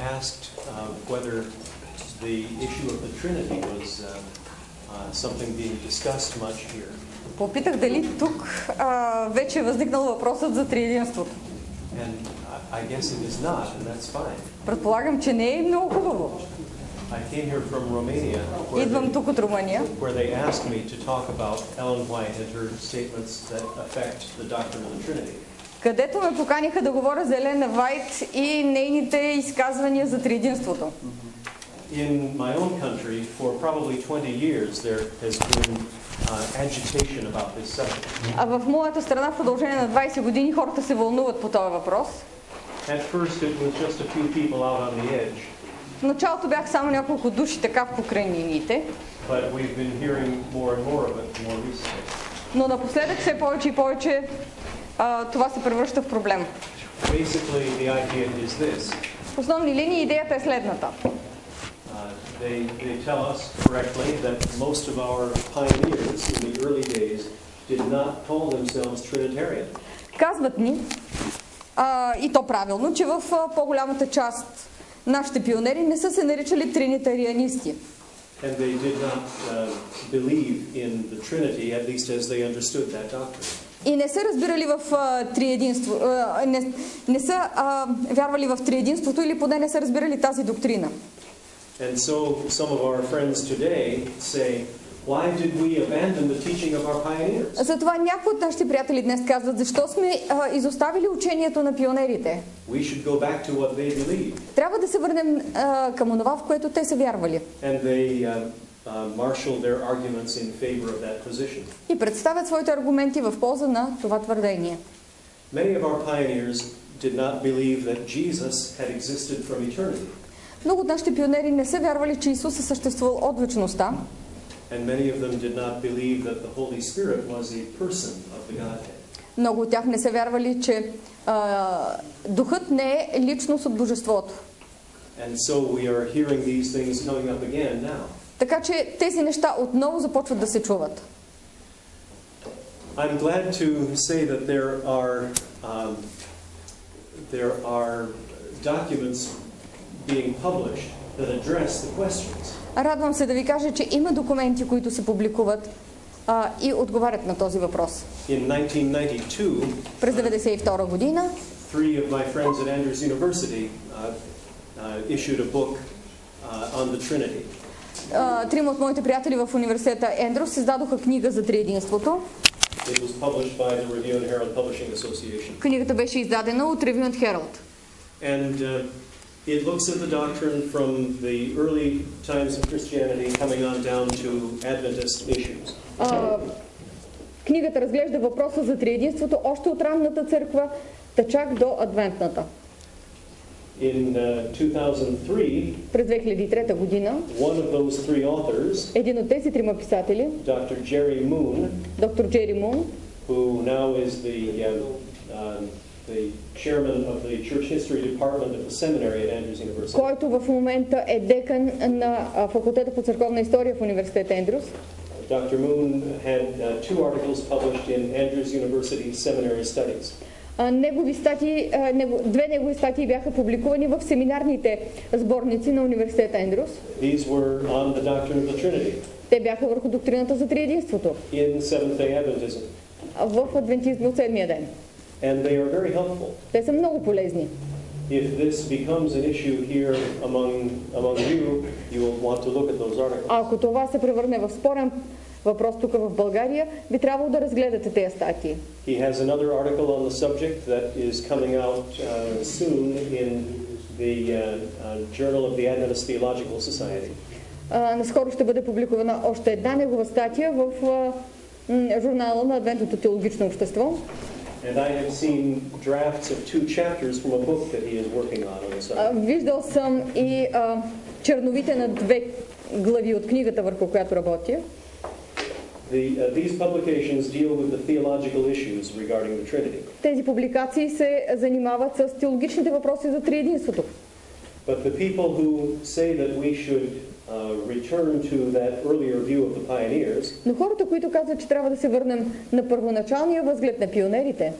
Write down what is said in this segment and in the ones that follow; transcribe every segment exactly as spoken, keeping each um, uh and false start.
asked uh, whether the issue of the Trinity was uh, uh, something being discussed much here. Попитах дали тук а, вече е възникнал въпросът за триединството. And I guess it is not, and that's fine. Предполагам, че не е много хубаво. I came here from Romania, where Идвам they, тук от Румъния, where they asked me to talk about Ellen White and her statements that affect the doctrine of the Trinity. където ме поканиха да говоря за Елена Вайт и нейните изказвания за триединството. In my own country, for probably twenty years, there has been uh, agitation about this subject. А в моята страна в продължение на двайсет години хората се вълнуват по този въпрос. At first, it was just a few people out on the edge. В началото бях само няколко души така в покрайнините, But we've been hearing more and more of it more recently. но напоследък все повече и повече а, това се превръща в проблем. Basically, the idea is this. В основни линии идеята е следната. Uh, they, they tell us correctly that most of our pioneers in the early days did not call themselves Trinitarian. Казват ни, а, и то правилно, че в а, по-голямата част нашите пионери не са се наричали тринитарианисти. And they did not uh, believe in the Trinity, at least as they understood that doctrine. И не са разбирали в а, триединство, а, не, не са а, вярвали в триединството или поне не са разбирали тази доктрина. And so some of our friends today say, why did we abandon the teaching of our pioneers? Затова някои от нашите приятели днес казват, защо сме а, изоставили учението на пионерите. We should go back to what they believed. Трябва да се върнем а, към онова, в което те са вярвали. And they uh, uh, marshal their arguments in favor of that position. И представят своите аргументи в полза на това твърдение. Many of our pioneers did not believe that Jesus had existed from eternity. Много от нашите пионери не са вярвали, че Исус е съществувал от вечността. And many of them did not believe that the Holy Spirit was a person of the Godhead. Много от тях не са вярвали, че а, Духът не е личност от Божеството. And so we are hearing these things coming up again now. Така че тези неща отново започват да се чуват. I'm glad to say that there are um, there are documents being published that address the questions. Радвам се да ви кажа, че има документи, които се публикуват а, и отговарят на този въпрос. In nineteen ninety-two, През деветдесет и втора година three of my friends at Andrews University uh, uh, issued a book uh, on the Trinity. а, трима от моите приятели в университета Ендрюс издадоха книга за триединството. It was published by the Review and Herald Publishing Association. Книгата беше издадена от Review and Herald. And uh, it looks at the doctrine from the early times of Christianity coming on down to Adventist issues. А, книгата разглежда въпроса за триединството още от ранната църква, та чак до адвентната. In uh, two thousand three, През две хиляди и трета година one of those three authors, един от тези трима писатели, Doctor Jerry Moon, доктор Джери Мун, who now is the um, um, the chairman of the Church History Department of the Seminary at Andrews University. който в момента е декан на а, факултета по църковна история в университет Ендрюс. Doctor Moon had uh, two articles published in Andrews University Seminary Studies. А, негови статии, а, него, две негови статии бяха публикувани в семинарните сборници на университета Ендрюс. These were on the doctrine of the Trinity. Те бяха върху доктрината за триединството In Seventh-day Adventism. в адвентизма от седмия ден. And they are very helpful. Те са много полезни. If this becomes an issue here among among you, you will want to look at those articles. А ако това се превърне в спорен въпрос тук в България, би трябвало да разгледате тези статии. He has another article on the subject that is coming out uh, soon in the uh, uh, Journal of the Adventist Theological Society. А, наскоро ще бъде публикувана още една негова статия в а, м, журнала на Адвентното теологично общество. And I have seen drafts of two chapters from a book that he is working on on the subject. А, виждал съм и а, черновите на две глави от книгата, върху която работя. The, uh, these publications deal with the theological issues regarding the Trinity. Тези публикации се занимават с теологичните въпроси за триединството. But the people who say that we should uh, return to that earlier view of the pioneers, Но хората, които казват, че трябва да се върнем на първоначалния възглед на пионерите,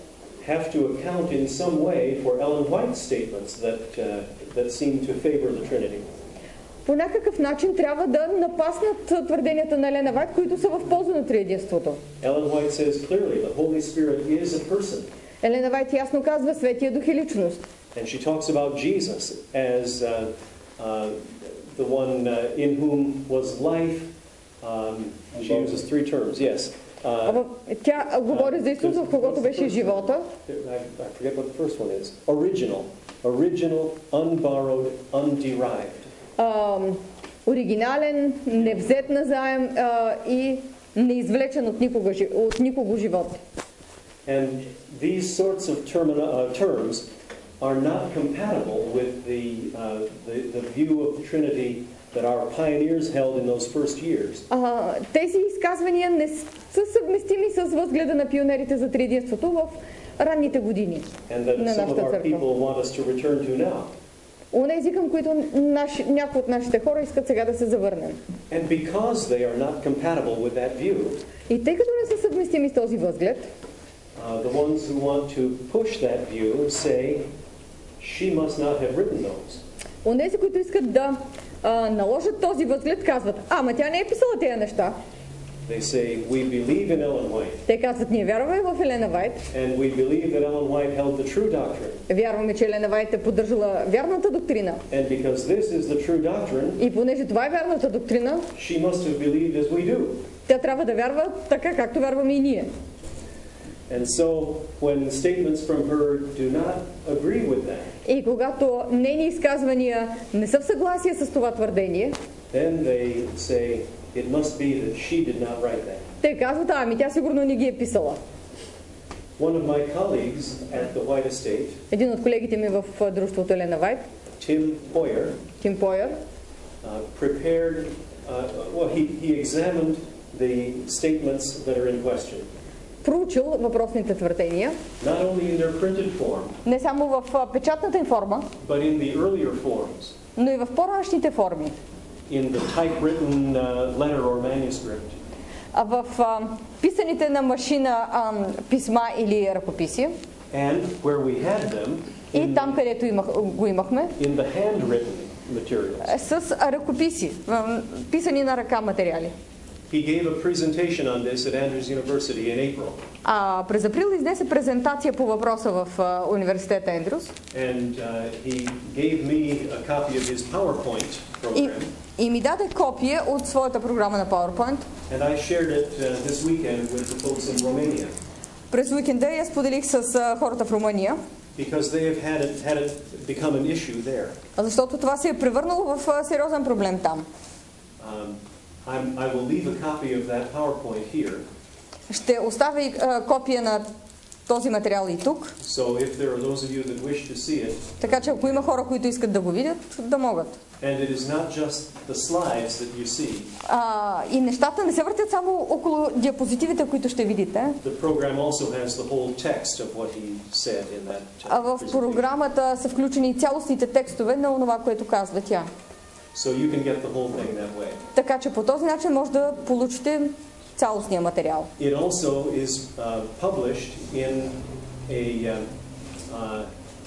have to account in some way for Ellen White's statements that, uh, that seem to favor the Trinity. По някакъв начин трябва да напаснат твърденията на Елена Вайт, които са в полза на триединството. Ellen White says clearly the Holy Spirit is a person. Елена Вайт ясно казва, Светия Дух е личност. And she talks about Jesus as uh, uh, the one uh, in whom was life. Um, she uses three terms, yes. Uh, Тя говори за Исус, в когото беше живота. I, I forget what the first one is. Original. Original, unborrowed, underived. Uh, оригинален, невзет назаем uh, и неизвлечен от никого, от никого живот. And these sorts of termina, uh, terms are not compatible with the, uh, the, the view of the Trinity that our pioneers held in those first years. Uh, тези изказвания не са съвместими с възгледа на пионерите за триединството в ранните години And that на some of нашата our църква. people want us to return to now. Онези, към които наши, някои от нашите хора искат сега да се завърнем. And because they are not compatible with that view, И тъй като не са съвместими с този възглед, uh, the ones who want to push that view say, she must not have written those. онези, които искат да а, наложат този възглед, казват, ама тя не е писала тези неща. They say, we believe in Ellen White, Те казват, ние вярваме в Елена Вайт, and we believe that Ellen White held the true doctrine. вярваме, че Елена Вайт е поддържала вярната доктрина. And because this is the true doctrine, И понеже това е вярната доктрина, she must have believed as we do. тя трябва да вярва така, както вярваме и ние. And so, when statements from her do not agree with that, И когато нейни изказвания не са в съгласие с това твърдение, then they say, it must be that she did not write that. те казват, ами тя сигурно не ги е писала. One of my colleagues at the White Estate, Един от колегите ми в дружеството Елена Вайт, Tim Hoyer, Тим Пойер, uh, prepared, uh, well, he, he examined the statements that are in question, проучил въпросните твърдения, not only in their printed form, не само в а, печатната им форма, but in the earlier forms, но и в по-раншните форми, in the typewritten uh, letter or manuscript. а в а, писаните на машина а, писма или ръкописи, And where we had them, и там, където имах, го имахме, in the handwritten materials. с ръкописи, а, писани на ръка материали. He gave a presentation on this at Andrews University in April. А, през април изнесе презентация по въпроса в а, университета Ендрюс. And uh, he gave me a copy of his PowerPoint И, program. и ми даде копие от своята програма на PowerPoint. And I shared it uh, this weekend with the folks in Romania. През уикенда я споделих с а, хората в Румъния, Because they have had it, had it become an issue there. защото това се е превърнало в а, сериозен проблем там. Um, I'm, I will leave a copy of that PowerPoint here. Ще оставя и а, копия на този материал и тук, So if there are those of you that wish to see it, така че ако има хора, които искат да го видят, да могат. and it is not just the slides that you see. А, и нещата не се въртят само около диапозитивите, които ще видите. The program also has the whole text of what he said in that uh, А в presentation. програмата са включени и цялостните текстове на онова, което казва тя. So you can get the whole thing that way. Така че по този начин може да получите цялостния материал. It also is uh, published in a, uh, uh,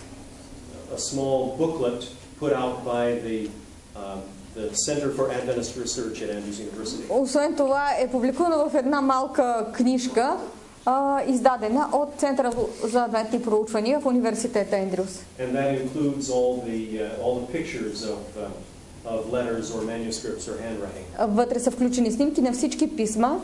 a small booklet put out by the, uh, the Center for Adventist Research at Andrews University. Освен това е публикувано в една малка книжка, а, издадена от Центъра за адвентни проучвания в университета Ендрюс. And that includes all the, uh, all the pictures of, uh, of letters or manuscripts or handwriting. Вътре са включени снимки на всички писма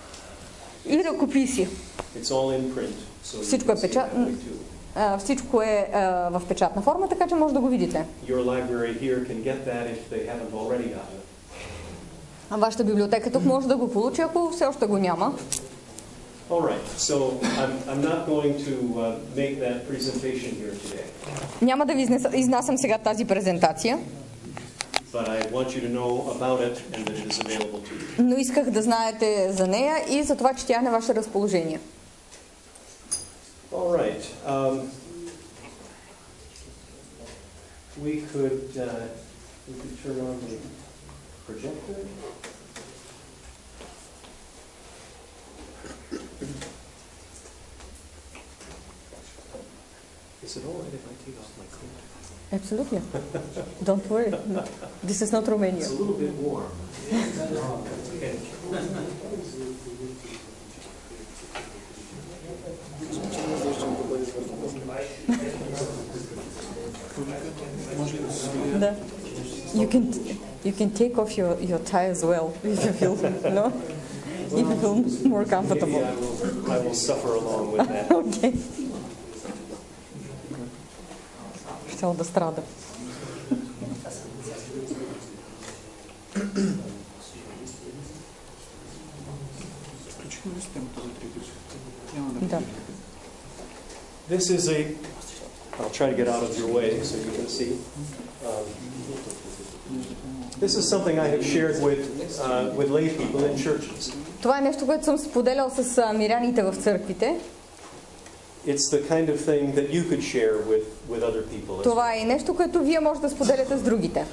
и ръкописи. It's all in print, so you Всичко е can see it печат... that way too. а, всичко е а, в печатна форма, така че може да го видите. Your library here can get that if they haven't already gotten it. А вашата библиотека тук може да го получи, ако все още го няма. All right, so I'm, I'm not going to uh, make that presentation here today, Няма да ви изнеса, изнасям сега тази презентация, but I want you to know about it and that it is available to you. но исках да знаете за нея и за това, че тя е на ваше разположение. All right. Um, we could uh, we could turn on the projector. Is it all right if I take off my coat? Absolutely. Don't worry. This is not Romania. It's a little bit warm. Okay. Да. You can you can take off your, your tie as well if you feel no if you feel more comfortable. Maybe I will, I will suffer along with that. Okay. Щел да страда. Да. This is a, I'll try to get out of your way so you can see. Um, this is something I have shared with, uh, with lay people in churches. Това е нещо, което съм споделял с а, миряните в църквите. It's the kind of thing that you could share with, with other people. Това е нещо, което вие може да споделяте с другите.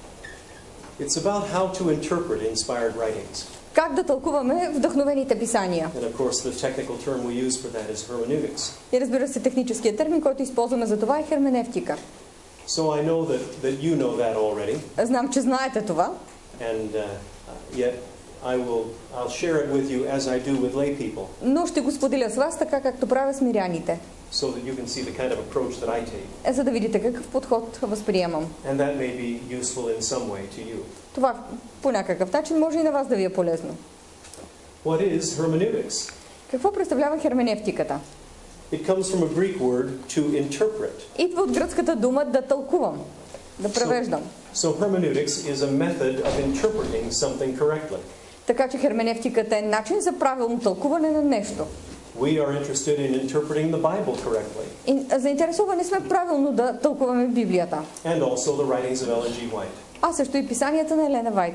It's about how to interpret inspired writings. Как да тълкуваме вдъхновените писания? And of course the technical term we use for that is hermeneutics. И разбира се, техническият термин, който използваме за това е херменевтика. So I know that, that you know that already. Знам, че знаете това. And uh, yet I will I'll share it with you as I do with lay people. Но ще го споделя с вас така, както правя с миряните. So that you can see the kind of approach that I take. Е, за да видите какъв подход възприемам. And that may be useful in some way to you. Това по някакъв начин може и на вас да ви е полезно. What is hermeneutics? Какво представлява херменевтиката? It comes from a Greek word to interpret. Идва от гръцката дума да тълкувам, да превеждам. So, so hermeneutics is a method of interpreting something correctly. Така че херменевтиката е начин за правилно тълкуване на нещо. We are interested in interpreting the Bible correctly. И заинтересовани сме правилно да тълкуваме Библията. And also the writings of Ellen G. White. А също и писанията на Елена Вайт.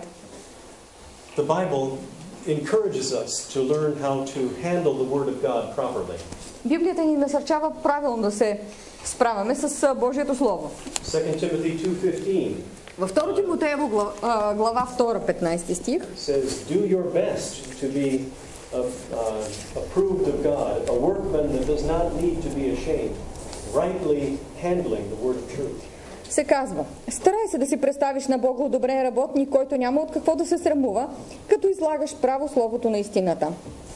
The Bible encourages us to learn how to handle the Word of God properly. Библията ни насърчава правилно да се справяме с Божието Слово. Second Timothy two fifteen. Във второ Тимотеево глава втора, петнайсети стих says, "Do your best to be uh, uh, approved of God, a workman that does not need to be ashamed, rightly handling the word of truth." се казва: старай се да си представиш на Бога одобрен работник, който няма от какво да се срамува, като излагаш право словото на истината.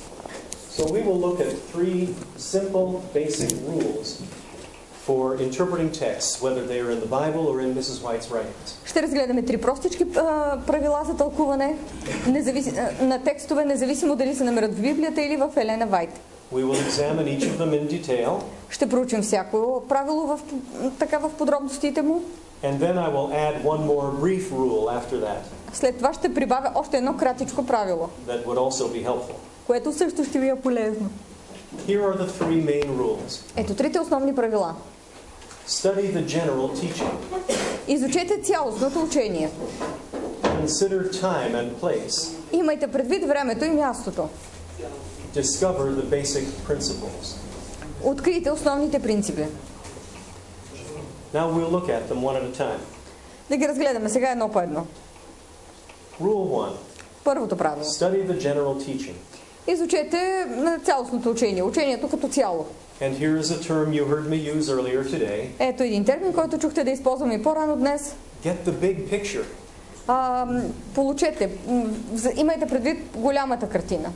So we will look at three simple, basic rules for interpreting texts, whether they are in the Bible or in Missus White's writings. Ще разгледаме три простички а, правила за тълкуване независ... на текстове, независимо дали се намират в Библията или в Елена Вайт. We will examine each of them in detail. Ще проучим всяко правило в, така в подробностите му. And then I will add one more brief rule after that. След това ще прибавя още едно кратичко правило, That would also be helpful. което също ще ви е полезно. Here are the three main rules. Ето трите основни правила. Study the general teaching. Изучете цялостното учение. Consider time and place. Имайте предвид времето и мястото. Discover the basic principles. Открийте основните принципи. Now we'll look at them one at a time. Да ги разгледаме сега едно по едно. Rule one. Първото правило. Study the general teaching. Изучете цялостното учение, учението като цяло. And here is a term you heard me use earlier today. Ето един термин, който чухте да използваме и по-рано днес. Get the big picture. А, получете, имайте предвид голямата картина.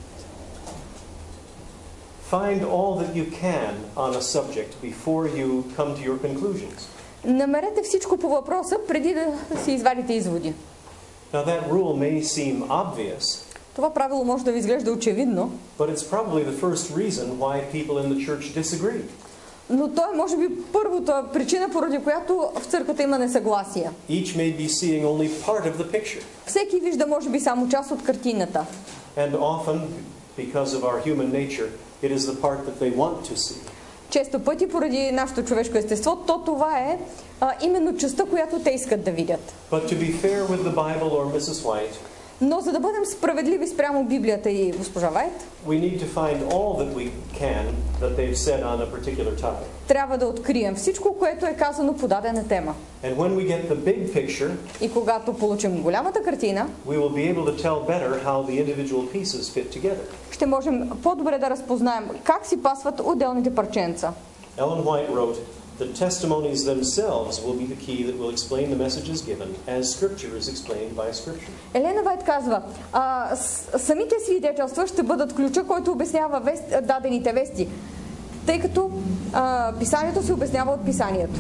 Find all that you can on a subject before you come to your conclusions. Намерете всичко по въпроса, преди да си извадите изводи. Now that rule may seem obvious. Това правило може да ви изглежда очевидно, But it's probably the first reason why people in the church disagree. но то е може би първата причина, поради която в църквата има несъгласие. Each may be seeing only part of the picture. Всеки вижда може би само част от картината. And often, because of our human nature, it is the part that they want to see. Често пъти, поради нашето човешко естество, то това е а, именно частта, която те искат да видят. But to be fair with the Bible or Missus White, Но за да бъдем справедливи спрямо Библията и госпожа Вайт, we need to find all that we can that they've said on a particular topic. трябва да открием всичко, което е казано по дадена тема. And when we get the big picture, И когато получим голямата картина, we will be able to tell better how the individual pieces fit together. ще можем по-добре да разпознаем как си пасват отделните парченца. Ellen White wrote, The testimonies themselves will be the key that will explain the messages given as Scripture is explained by Scripture. Елена Вайт казва, а, с, самите свидетелства ще бъдат ключа, който обяснява вест, дадените вести, тъй като а, писанието се обяснява от писанието.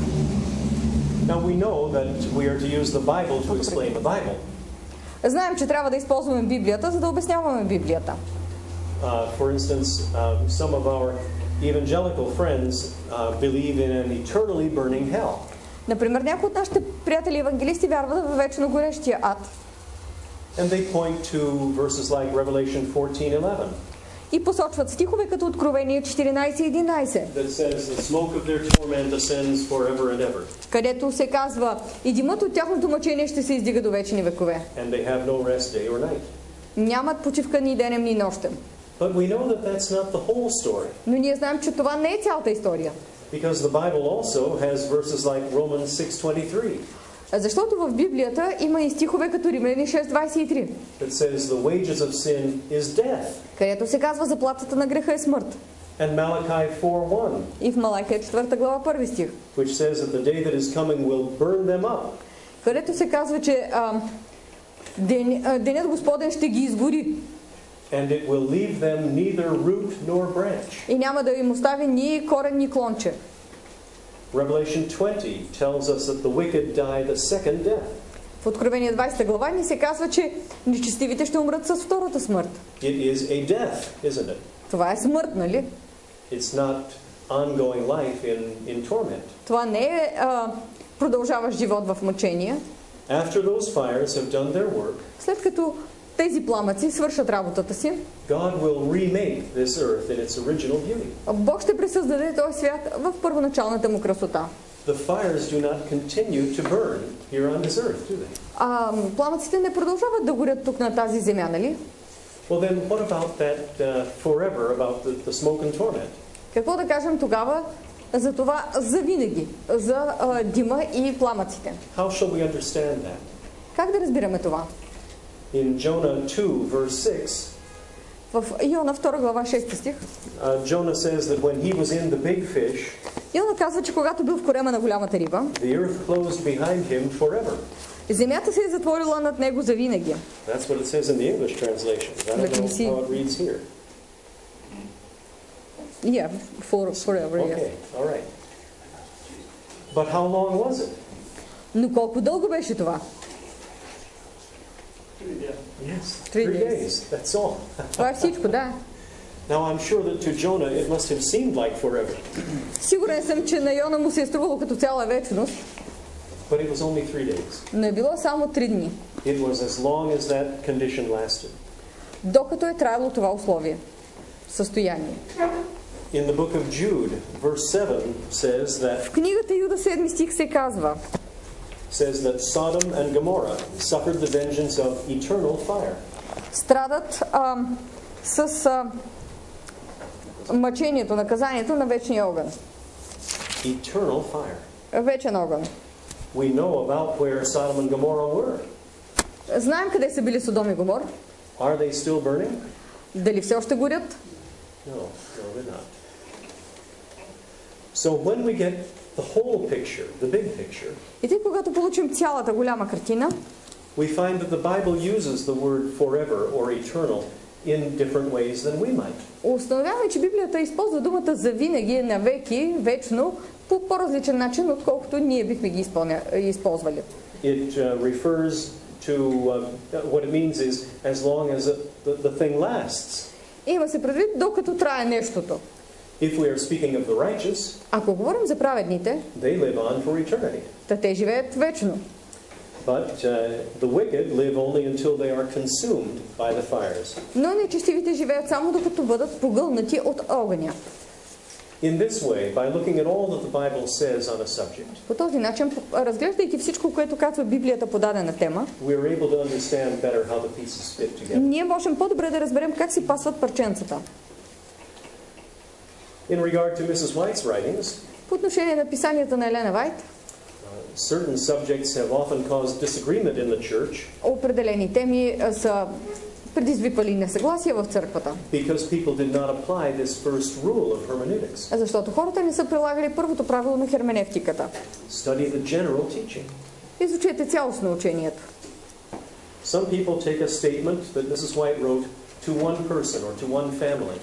Now we know that we are to use the Bible to explain the Bible. Знаем, че трябва да използваме Библията, за да обясняваме Библията. Uh, for instance, uh, some of our evangelical friends uh, believe in an eternally burning hell. Например, някои от нашите приятели евангелисти вярват в вечно горещия ад. And they point to verses like Revelation fourteen eleven. И посочват стихове като Откровение четиринайсет единайсет. That says the smoke of their torment ascends forever and ever. Където се казва, и димът от тяхното мъчение ще се издига до вечни векове. And they have no rest day or night. Нямат почивка ни денем, ни нощем. But we know that that's not the whole story. Но ние знаем, че това не е цялата история. Because the Bible also has verses like Romans six twenty-three. Защото в Библията има и стихове като Римляни шест двайсет и три. That says the wages of sin is death. Където се казва заплатата на греха е смърт. And Malachi four one. И в Малахия четвърта глава първи стих. Which says that the day that is coming will burn them up. Където се казва, че а, ден, а, денят Господен ще ги изгори. And it will leave them neither root nor branch. И няма да им остави ни корен, ни клонче. Revelation twenty tells us that the wicked die the second death. В Откровение двайсета глава ни се казва, че нечестивите ще умрат с втората смърт. It is a death, isn't it? Това е смърт, нали? It's not ongoing life in, in torment. Това не е а, продължаващ живот в мъчение. After those fires have done their work, След като тези пламъци свършат работата си, God will remake this earth in its original beauty. Бог ще пресъздаде този свят в първоначалната му красота. The fires do not continue to burn here on this earth, do they? А пламъците не продължават да горят тук на тази земя, нали? Well then, what about that uh, forever, about the, the smoke and torment? Какво да кажем тогава за това завинаги, за а, дима и пламъците? How shall we understand that? Как да разбираме това? In Jonah two, verse six, В Йона втора глава шести стих, uh, Jonah says that when he was in the big fish, Йона казва, че когато бил в корема на голямата риба, the earth closed behind him forever. земята се е затворила над него завинаги. That's what it says in the English translation. I don't Let me know see. how it reads here. Yeah, for, forever, yes. Okay, all right. But how long was it? Но колко дълго беше това? Yes, Three three days. days. That's all. Това е всичко, да. Now I'm sure that to Jonah it must have seemed like forever, Сигурен съм, че на Йона му се е струвало като цяла вечност, but it was only three days. но е било само три дни, It was as long as that condition lasted. докато е траяло това условие, състояние. In the book of Jude, verse seven says that В книгата Юда седми стих се казва, says that Sodom and Gomorrah suffered the vengeance of eternal fire. страдат а, с а, мъчението, наказанието на вечния огън. Eternal fire. Вечен огън. We know about where Sodom and Gomorrah were. Знаем къде са били Содом и Гомор. Are they still burning? Дали все още горят? No, no, they're not. So when we get the whole picture, the big picture, И тъй, когато получим цялата голяма картина, we find that the Bible uses the word forever or eternal in different ways than we might. установяваме, че Библията използва думата за винаги, навеки, вечно, по по-различен начин, отколкото ние бихме ги изпълня, използвали. It uh, refers to uh, what it means is as long as it, the, the thing lasts. Има се предвид, докато трае нещото. If we are speaking of the righteous, Ако говорим за праведните, they live on for eternity. та те живеят вечно. But uh, the wicked live only until they are consumed by the fires. Но нечестивите живеят само докато бъдат погълнати от огъня. In this way, by looking at all that the Bible says on a subject, По този начин, разглеждайки всичко, което казва Библията по дадена тема, we're able to understand better how the pieces fit together. ние можем по-добре да разберем как си пасват парченцата. In regard to Missus White's writings, По отношение на писанията на Елена Вайт, uh, certain subjects have often caused disagreement in the church, определени теми а, са предизвиквали несъгласие в църквата. Because people did not apply this first rule of hermeneutics. Защото хората не са прилагали първото правило на херменевтиката. Study the general teaching. Изучете цялостно учението. Some people take a statement that Missus White wrote to one person or to one family.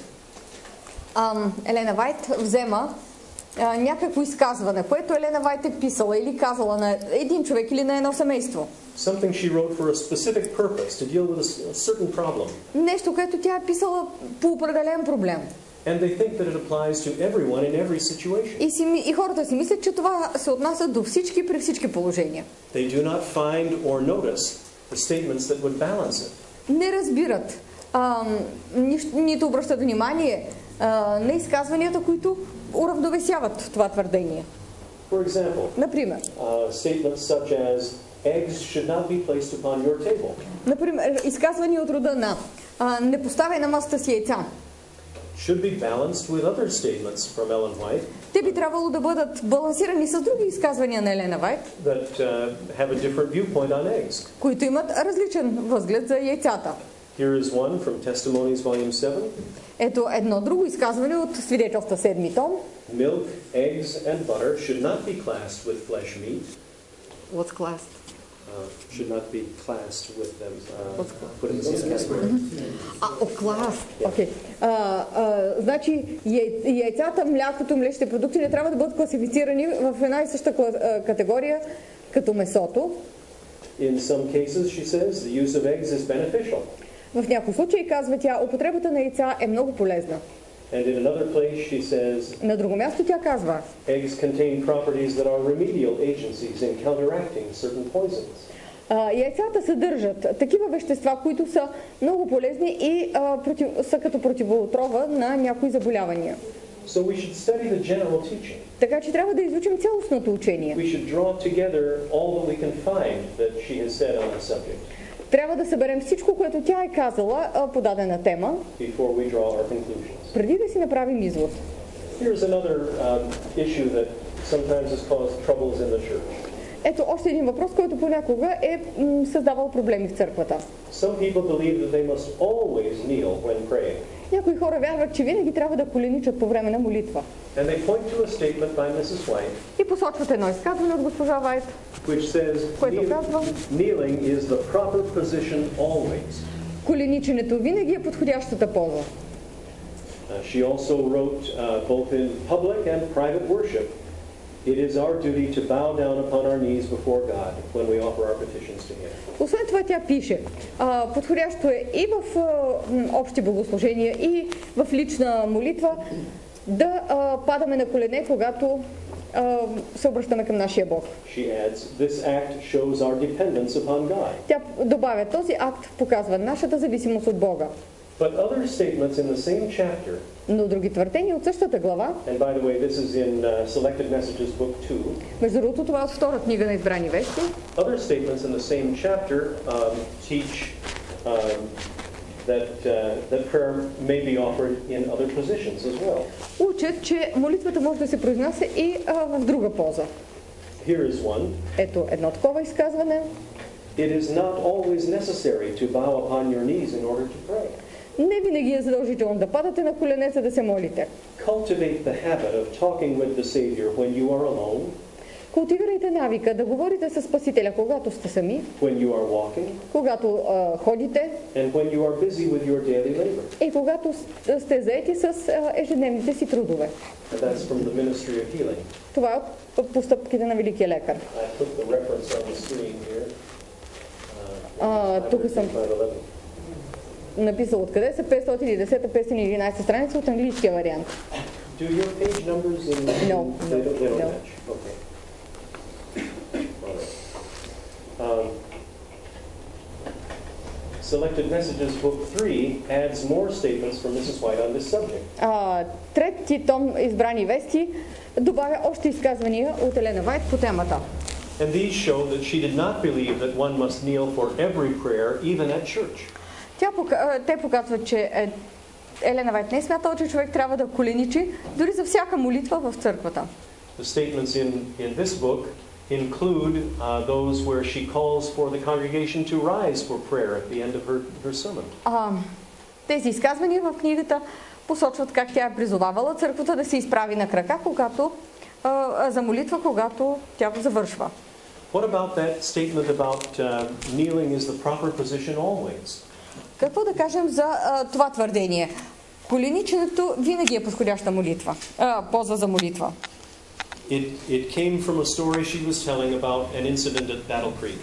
Ам, Елена Вайт взема а, някакво изказване, което Елена Вайт е писала или казала на един човек или на едно семейство. Something she wrote for a specific purpose to deal with a, a certain problem. Нещо, което тя е писала по определен проблем. And they think that it applies to everyone in every situation. И, си, и хората си мислят, че това се отнася до всички при всички положения. They do not find or notice the statements that would balance it. Не разбират, а, ни, нито обръщат внимание а, на изказванията, които уравновесяват това твърдение. For example, Например, uh, statements such as eggs should not be placed upon your table. Например, изказвания от рода на а, не поставяй на масата си яйца. Should be balanced with other statements from Ellen White Те би трябвало да бъдат балансирани с други изказвания на Елена Вайт, that uh, have a different viewpoint on eggs. които имат различен възглед за яйцата. Here is one from Testimonies, Volume seven. Ето едно друго изказване от Свидетелства седми том. Milk, eggs, and butter should not be classed with flesh meat. What's class? Uh, should not be classed with them. Uh, What's class? put in the same category. А, о, клас. Окей. А, а, значи яй, яйцата, млякото, млечните продукти не трябва да бъдат класифицирани в една и съща кла- категория като месото. In some cases, she says, the use of eggs is beneficial. В някои случаи, казва тя, употребата на яйца е много полезна. And in another place, she says, На друго място тя казва, eggs contain properties that are remedial agencies in counteracting certain poisons. а, яйцата съдържат такива вещества, които са много полезни и а, против, са като противоотрова на някои заболявания. So we should study the general teaching. Така че трябва да изучим цялостното учение. We should draw together all that we can find that she has said on the subject Трябва да съберем всичко, което тя е казала а, по дадена тема, before we draw our conclusions. преди да си направим извод. Here's another um, issue that sometimes has caused troubles in the church. Ето още един въпрос, който понякога е м, създавал проблеми в църквата. Some people believe that they must always kneel when praying. Някои хора вярват, че винаги трябва да коленичат по време на молитва. And they point to a statement by Missus White И посочват едно изказване от госпожа Вайт, which says което "Kneel- казва, kneeling is the proper position always. колениченето винаги е подходящата поза. Uh, she also wrote uh, both in public and private worship, it is our duty to bow down upon our knees before God when we offer our petitions to Him. Освен това тя пише, а, подходящо е и в а, м, общи богослужения, и в лична молитва да а, падаме на колене, когато а, се обръщаме към нашия Бог. She adds, this act shows our dependence upon God. Тя добавя, този акт показва нашата зависимост от Бога. But other statements in the same chapter, Но други твърдения от същата глава, and by the way, this is in uh, Selected Messages, Book two, между другото това е от втора книга на избрани вести, other statements in the same chapter um, teach um, that, uh, that prayer may be offered in other positions as well. учат, че молитвата може да се произнася и а, в друга поза. Here is one. Ето едно такова изказване. It is not always necessary to bow upon your knees in order to pray. Не винаги е задължително да падате на колене, за да се молите. Cultivate the habit of talking with the Savior when you are alone, Култивирайте навика да говорите с Спасителя, когато сте сами, when you are walking, когато а, ходите and when you are busy with your daily labor. и когато с- сте заети с а, ежедневните си трудове. And that's from the Ministry of Healing. Това е от постъпките на Великия лекар. I put the reference on the screen here. А, тук съм five eleven. написал откъде са петстотин и десета петстотин и единадесета страница от английския вариант. Do your page numbers in No, they don't, they don't no. match. Okay. All right. Um, Selected Messages, Book three, adds more statements from Missus White on this subject. А, трети том избрани вести добавя още изказвания от Елена Вайт по темата. And these show that she did not believe that one must kneel for every prayer, even at church. Тя, пока- а, те показват, че е, Елена Вайт не е смятала, че човек трябва да коленичи дори за всяка молитва в църквата. The statements in, in this book include uh, those where she calls for the congregation to rise for prayer at the end of her, her sermon. А, тези изказвания в книгата посочват как тя е призовавала църквата да се изправи на крака, когато, а, за молитва, когато тя го завършва. What about that statement about uh, kneeling is the proper position always? Какво да кажем за а, това твърдение? Колениченето винаги е подходяща молитва, а, поза за молитва. It, it came from a story she was telling about an incident at Battle Creek.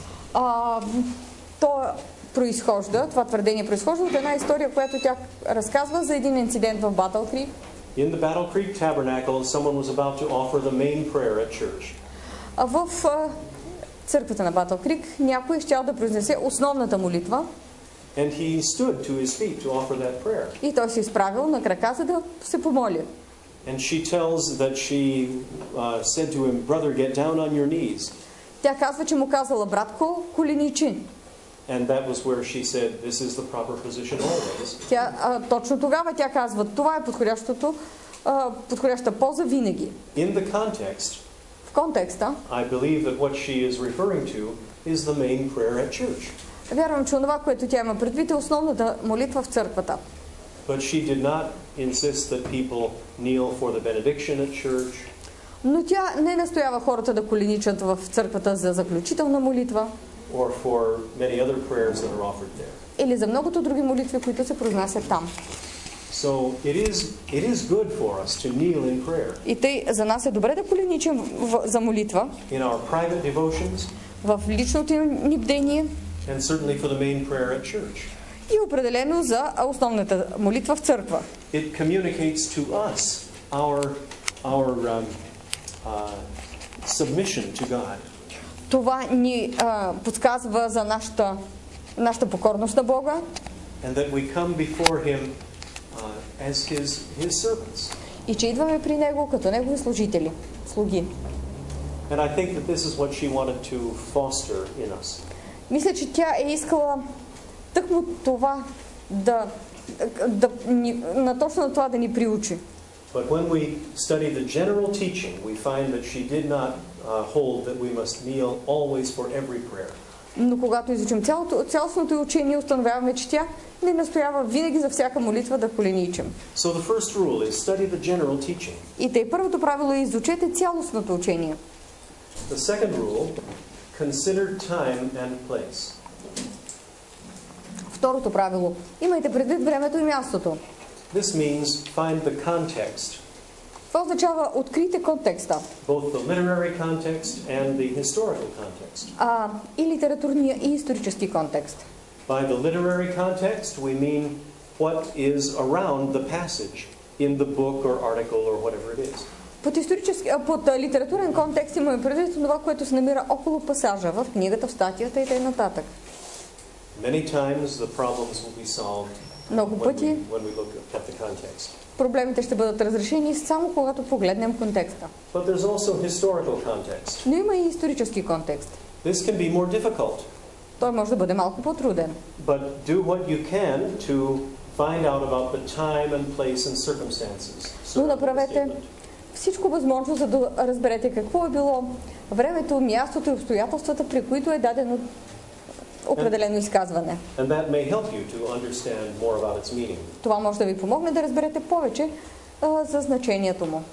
А, то произхожда, това твърдение произхожда от една история, която тя разказва за един инцидент в Батъл Крик. In the Battle Creek Tabernacle, someone was about to offer the main prayer at church. А в а, църквата на Батъл Крик някой е щял да произнесе основната молитва. And he stood to his feet to offer that prayer. И той се изправил на крака, за да се помоли. And she tells that she uh, said to him, "Brother, get down on your knees." Тя казва, че му казала: братко, коленичи. And that was where she said, "This is the proper position always." Тя, а, точно тогава тя казва: това е подходящото, а, подходяща поза винаги. In the context, В контекста, I believe that what she is referring to is the main prayer at church. вярвам, че това, което тя има предвид, е основната молитва в църквата. But she did not insist that people kneel for the benediction at church. Но тя не настоява хората да коленичат в църквата за заключителна молитва. Or for many other prayers that are offered there. Или за многото други молитви, които се произнасят там. So it is it is good for us to kneel in prayer. И тъй за нас е добре да коленичим в, за молитва. In our private devotions. В личното ни бдение. And certainly for the main prayer at church. И определено за основната молитва в църква. It communicates to us our our um, uh, submission to God. Това ни а, подсказва за нашата, нашата покорност на Бога. And that we come before Him uh, as His His servants. И че идваме при Него като Негови служители, слуги. And I think that this is what she wanted to foster in us. Мисля, че тя е искала тъкмо това да, да ни, на точно на това да ни приучи. But when we study the general teaching, we find that she did not uh, hold that we must kneel always for every prayer. Но когато изучим цялото, цялостното учение, установяваме, че тя не настоява винаги за всяка молитва да коленичим. So the first rule is study the general teaching. И тъй първото правило е: изучете цялостното учение. The second rule, consider time and place. Второто правило: имайте предвид времето и мястото. This means find the context. Това означава открийте контекста. Both the literary context and the historical context. А, и литературния, и исторически контекст. By the literary context, we mean what is around the passage in the book or article or whatever it is. Под, исторически, под литературен контекст имаме предвид това, което се намира около пасажа, в книгата, в статията и т.н. Many times the problems will be solved Много when пъти we, when we look at the context. проблемите ще бъдат разрешени само когато погледнем контекста. But there's also historical context. Но има и исторически контекст. This can be more difficult. Той може да бъде малко по-труден. But do what you can to find out about the time and place and circumstances. Но направете всичко възможно, за да разберете какво е било времето, мястото и обстоятелствата, при които е дадено определено изказване. And that may help you to understand more about its meaning. Това може да ви помогне да разберете повече а, за значението му.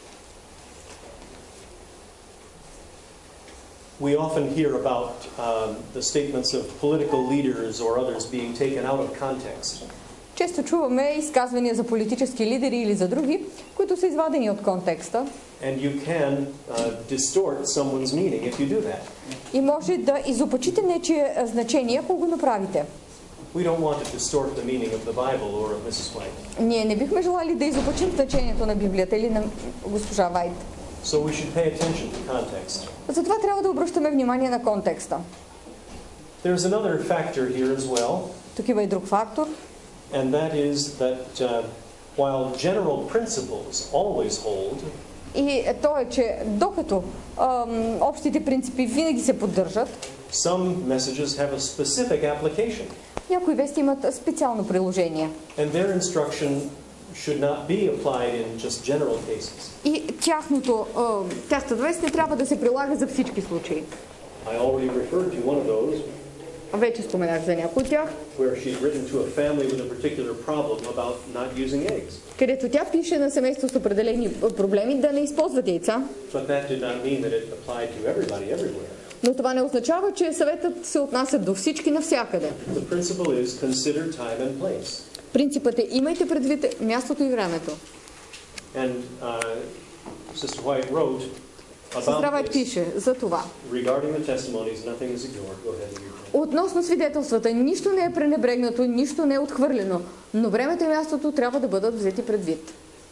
We often hear about um, the statements of political leaders or others being taken out of context. Често чуваме изказвания за политически лидери или за други, които са извадени от контекста. And you can uh, distort someone's meaning if you do that. И може да изопачите нечие значение, ако го направите. We don't want to distort the meaning of the Bible or of Missus White. Ние не бихме желали да изопачим значението на Библията или на госпожа Вайт. So we should pay attention to context. Затова трябва да обръщаме внимание на контекста. There's another factor here as well. Тук има и друг фактор. And that is that uh, while general principles always hold, И то е, че докато ам, общите принципи винаги се поддържат, some messages have a specific application. някои вести имат специално приложение. And their instruction should not be applied in just general cases. И тяхното, тяхната вест не трябва да се прилага за всички случаи. I already referred to one of those. Вече споменах за някой от тях. Where she'd written to a family with a particular problem about not using eggs. Където тя пише на семейство с определени проблеми да не използват яйца. But that did not mean that it applied to everybody everywhere. Но това не означава, че съветът се отнася до всички навсякъде. The principle is consider time and place. Принципът е имайте предвид мястото и времето. And uh, Sister White wrote Сестра Вайт about this. пише за това. Regarding the testimonies, nothing is ignored. Go ahead and read. Относно свидетелствата, нищо не е пренебрегнато, нищо не е отхвърлено, но времето и мястото трябва да бъдат взети предвид.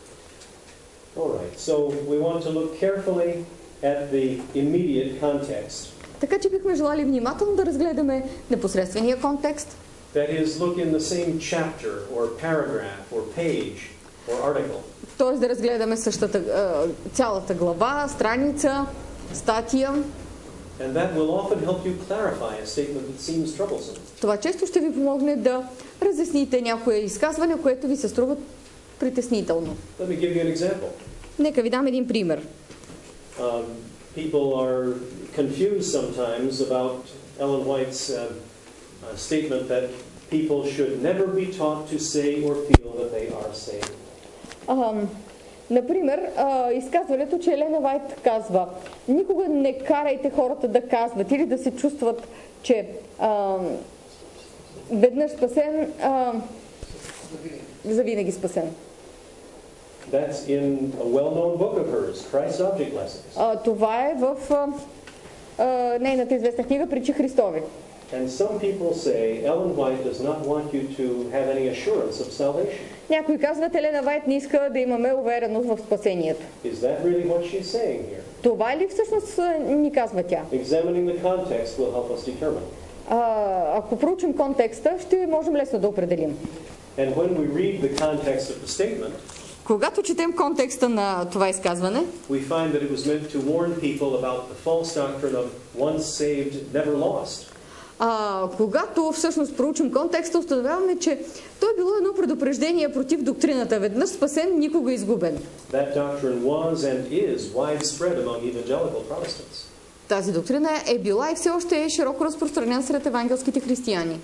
All right, so we want to look carefully at the immediate context. Така че бихме желали внимателно да разгледаме непосредствения контекст. That is, look in the same chapter or paragraph or page or article. Т.е. да разгледаме същата, цялата глава, страница, статия. And that will often help you clarify a statement that seems troublesome. Това често ще ви помогне да разясните някое изказване, което ви се струва притеснително. Let me give you an example. Нека ви дам един пример. Um, people are confused sometimes about Ellen White's uh, uh, statement that people should never be taught to say or feel that they are saved. Um, например, uh, изказването, че Елена Вайт казва: никога не карайте хората да казват или да се чувстват, че uh, веднъж спасен, uh, завинаги спасен. That's in a well-known book of hers, Christ's Object Lessons. Uh, това е в uh, uh, нейната известна книга Притчи Христови. And some people say Ellen White does not want you to have any assurance of salvation. Някои казват, Елена Вайт не иска да имаме увереност в спасението. Is that really what she's saying here? Това ли всъщност ни казва тя? Examining the context will help us determine. А, ако проучим контекста, ще можем лесно да определим. And when we read the context of the statement, когато четем контекста на това изказване, we find that it was meant to warn people about the false doctrine of once saved, never lost. А, когато всъщност проучим контекста, установяваме, че то е било едно предупреждение против доктрината веднъж спасен, никога изгубен. That doctrine was and is widespread among evangelical Protestants. Тази доктрина е била и все още е широко разпространена сред евангелските християни.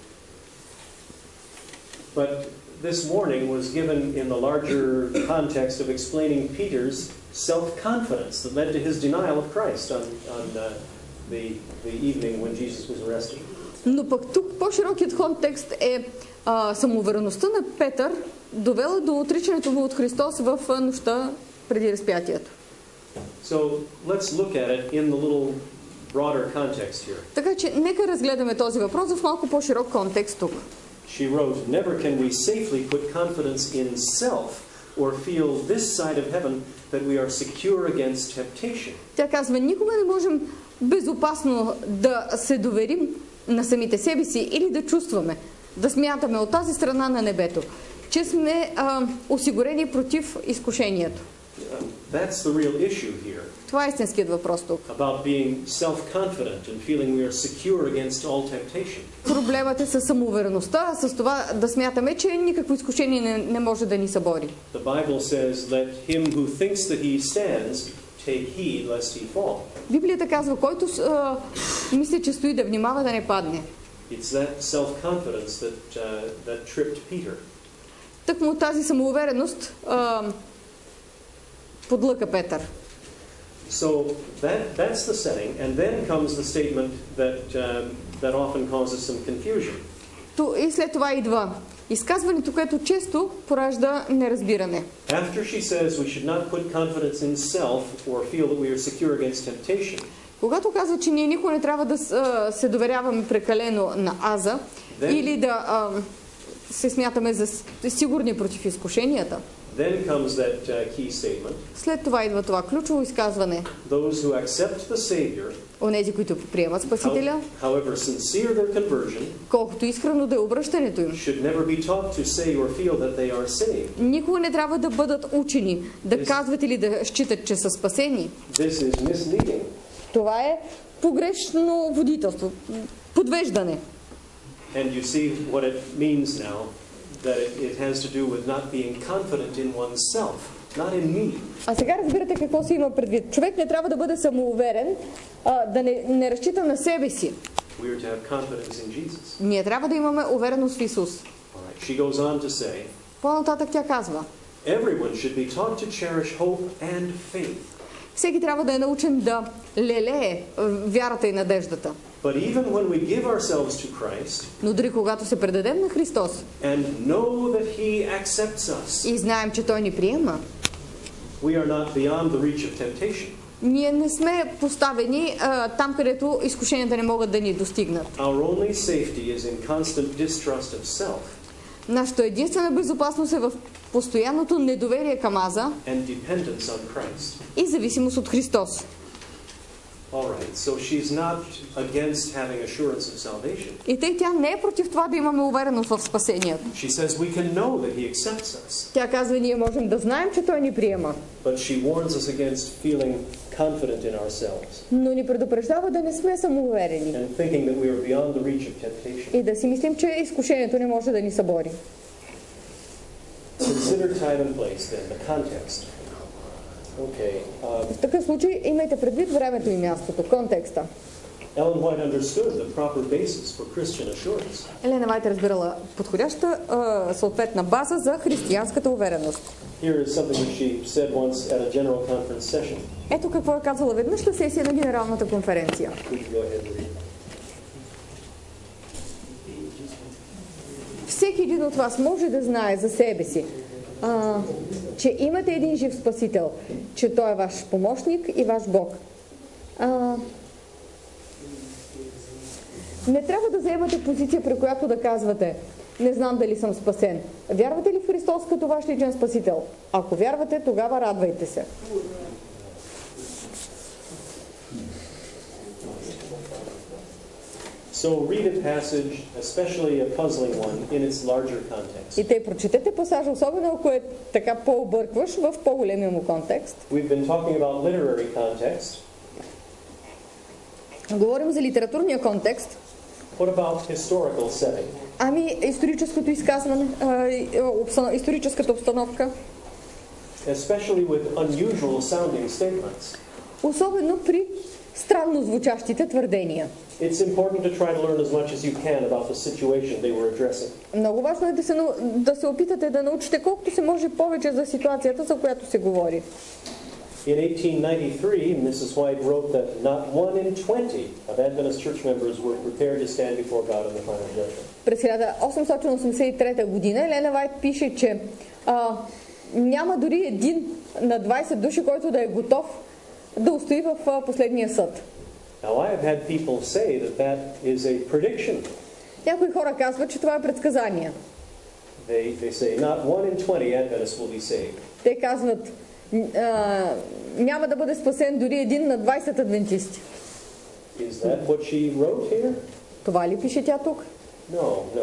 But this warning was given in the larger context of explaining Peter's self-confidence that led to his denial of Christ on, on uh, the, the evening when Jesus was arrested. Но пък тук по-широкият контекст е а, самоувереността на Петър, довела до отричането му от Христос в нощта преди разпятието. So let's look at it in the little broader context here. Така че нека разгледаме този въпрос в малко по-широк контекст тук. She wrote, "Never can we safely put confidence in self or feel this side of heaven that we are secure against temptation." Тя казва, никога не можем безопасно да се доверим на самите себе си или да чувстваме, да смятаме от тази страна на небето, че сме а, осигурени против изкушението. That's the real issue here. Това е истинският въпрос тук. About being self-confident and feeling we are secure against all temptation. Проблемът е с самоувереността, с това да смятаме, че никакво изкушение не, не може да ни събори. The Bible says, "Let him who thinks that he stands take heed lest he fall." Библията казва, който а, мисли, че стои, да внимава да не падне. It's that self-confidence that uh, that tripped Peter. Тъкмо тази самоувереност а, подлъка Петър. So that that's the setting, and then comes the statement that uh, that often causes some confusion. То, и след това идва изказването, което често поражда неразбиране. After she says we should not put confidence in self or feel that we are secure against temptation. Когато казва, че ние никога не трябва да а, се доверяваме прекалено на аза, Then, или да а, се смятаме за сигурни против изкушенията, then comes that uh, key statement. след това идва това ключово изказване. Those who accept the Savior, Онези, които приемат Спасителя, however sincere their conversion, колкото искрено да е обръщането им, should never be taught to say or feel that they are saved. никога не трябва да бъдат учени, да This- казват или да считат, че са спасени. This is misleading. Това е погрешно водителство, подвеждане. And you see what it means now that it, it has to do with not being confident in oneself, not in me. А сега разбирате какво се има предвид. Човек не трябва да бъде самоуверен, а, да не, не разчита на себе си. We are to have confidence in Jesus. Ние трябва да имаме увереност в Исус. All right. She goes on to say, По-нататък тя казва, everyone should be taught to cherish hope and faith. всеки трябва да е научен да лелее вярата и надеждата. But even when we give ourselves to Christ, Но дори когато се предадем на Христос and know that He accepts us, и знаем, че Той ни приема, we are not beyond the reach of temptation. ние не сме поставени а, там, където изкушенията не могат да ни достигнат. Our only safety is in constant distrust of self Нашата единствена безопасност е в постоянното недоверие към Аза and dependence on Christ. и зависимост от Христос. All right, so she's not against having assurance of salvation. И тъй тя не е против това да имаме увереност в спасението. She says we can know that He accepts us. Тя казва, ние можем да знаем, че Той ни приема. But she warns us against feeling confident in ourselves Но ни предупреждава да не сме самоуверени and thinking that we are beyond the reach of temptation. и да си мислим, че изкушението не може да ни събори. Consider time and place then, the context. Okay. Um, В такъв случай имайте предвид времето и мястото, контекста. Ellen White understood the proper basis for Christian assurance. Елена Вайт разбирала подходяща а, съответна база за християнската увереност. Here is something that she said once at a general conference session. Ето какво е казала веднъж на сесия на Генералната конференция. We can go ahead and read. Всеки един от вас може да знае за себе си, а, че имате един жив Спасител, че Той е ваш помощник и ваш Бог. А, не трябва да заемате позиция, при която да казвате, не знам дали съм спасен. Вярвате ли в Христос като ваш личен Спасител? Ако вярвате, тогава радвайте се. So read a passage, especially a puzzling one, in its larger context. И те прочетете пасажа, особено ако е така по-объркваш в по-големия му контекст. We've been talking about literary context. Говорим за литературния контекст. What about historical setting? Ами, историческото изказване, а, обстанов... историческата обстановка. Especially with unusual sounding statements. Особено при странно звучащите твърдения. It's important to try to learn as much as you can about the situation they were addressing. Много важно е да се, да се опитате да научите колкото се може повече за ситуацията, за която се говори. In eighteen ninety-three, Missus White wrote that not one in twenty of Adventist church members were prepared to stand before God in the final judgment. През хиляда осемстотин осемдесет и трета година Елена Вайт пише, че а, няма дори един на двайсет души, който да е готов да устои в а, последния съд. Now, I have had people say that that is a prediction. Някои хора казват, че това е предсказание. They, they say not one in twenty Adventists will be saved. Те казват, а, няма да бъде спасен дори един на двайсет адвентисти. Is that what she wrote here? Това ли пише тя тук? No, no.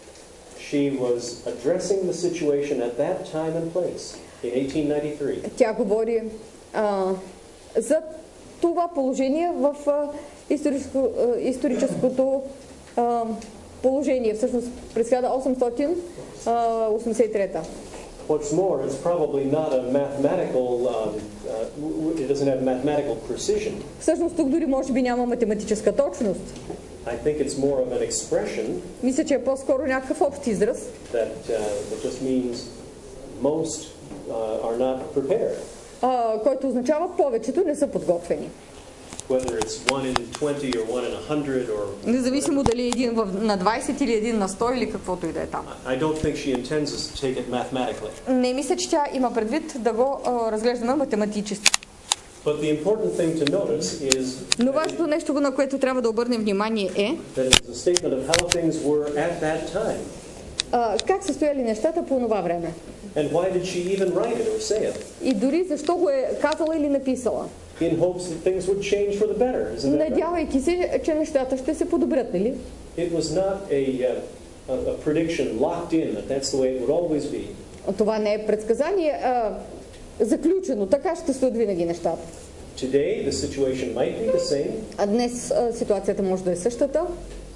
She was addressing the situation at that time and place in eighteen ninety-three. Тя говори а, за това положение в а, историческо, а, историческото а, положение, всъщност през хиляда осемстотин осемдесет и трета. What's more, it's probably not a mathematical, um, uh, it doesn't have mathematical precision. Всъщност тук дори може би няма математическа точност. I think it's more of an expression. Мисля, че е по-скоро някакъв общ израз. That, uh, that just means most uh, are not prepared. А, който означава повечето не са подготвени. Whether it's one in twenty or one in a hundred or... Независимо дали е един на двайсет или един на сто или каквото и да е там. I don't think she intends us to take it mathematically. Не мисля, че тя има предвид да го а, разглеждаме математически. But the important thing to notice is Но важното нещо, на което трябва да обърнем внимание е that it's a statement of how things were at that time. а, как са стояли нещата по това време. And why did she even write it or say it? И дори защо го е казала или написала. In hopes that things would change for the better, isn't that right? Надявайки се, че нещата ще се подобрят, нали? It was not a, uh, a, a prediction locked in that that's the way it would always be. Това не е предсказание, а заключено. Така ще стоят винаги нещата. Today the situation might be the same. А днес а, ситуацията може да е същата.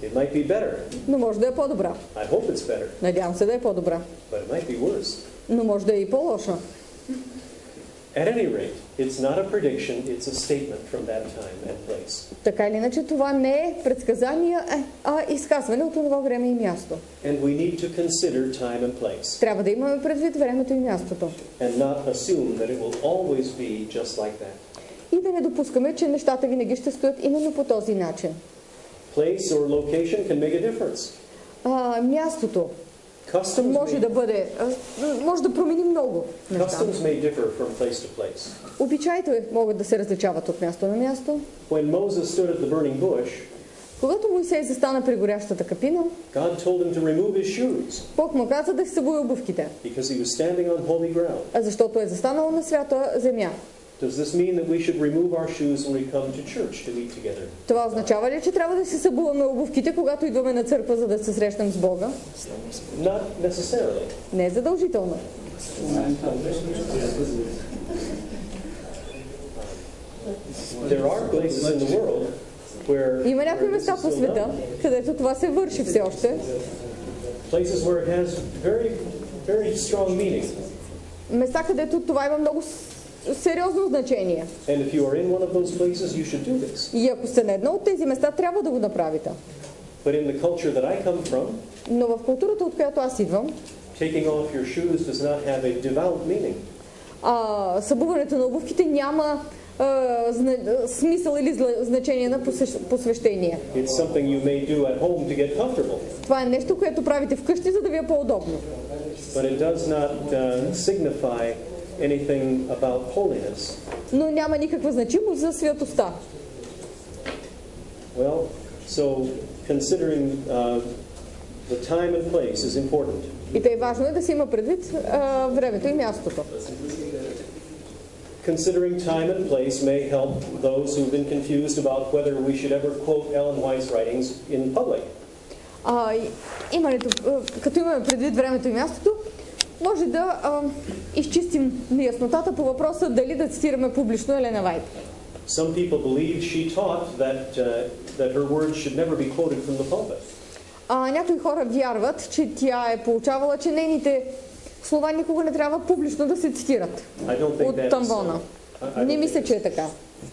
It might be better. но може да е по-добра. I hope it's better. Надявам се да е по-добра. But it might be worse. Но може да е и по-лоша. At any rate, it's not a prediction, it's a statement from that time and place. Така или иначе, това не е предсказание, а изказване от това време и място. And we need to consider time and place. Трябва да имаме предвид времето и мястото. And not assume that it will always be just like that. И да не допускаме, че нещата винаги ще стоят именно по този начин. Place or location can make a difference. А, мястото Customs може may, да бъде, може да промени много неща. customs may differ from place to place. Обичаите могат да се различават от място на място. When Moses stood at the burning bush, Когато Моисей застана при горящата капина, God told him to remove his shoes Бог му каза да си събуе обувките, because he was standing on holy ground. а защото е застанал на свята земя. Does this mean that we should remove our shoes when we come to church to meet together? Това означава ли, че трябва да си събуваме обувките, когато идваме на църква, за да се срещнем с Бога? Not necessarily. Не е задължително. There are places in the world where Има някои where this места is по still света, done. където това се върши все още. Places where it has very, very strong meaning. Места, където това има много с- сериозно значение. And if you are in one of those places, you should do this. И ако сте на едно от тези места, трябва да го направите. But in the culture that I come from, Но в културата, от която аз идвам, taking off your shoes does not have a devout meaning. а, събуването на обувките няма а, зна, смисъл или зла, значение на посещ, посвещение. It's something you may do at home to get comfortable, Това е нещо, което правите вкъщи, за да ви е по-удобно. but it does not uh, signify anything about holiness. Но няма никаква значимост за святостта. Well, so considering uh, the time and place is important. И тъй важно е да се има предвид а, времето и мястото. Considering time and place may help those who've been confused about whether we should ever quote Ellen White's writings in public. А, и- имането, а, като имаме предвид времето и мястото, може да а, изчистим неяснотата по въпроса дали да цитираме публично Елена Вайт. Some people believe she taught that, uh, that her words should never be quoted from the pulpit. А, някои хора вярват, че тя е получавала, че нейните слова никога не трябва публично да се цитират I don't think от that is тамвона. so. I- I Не don't мисля, think че е it's- така.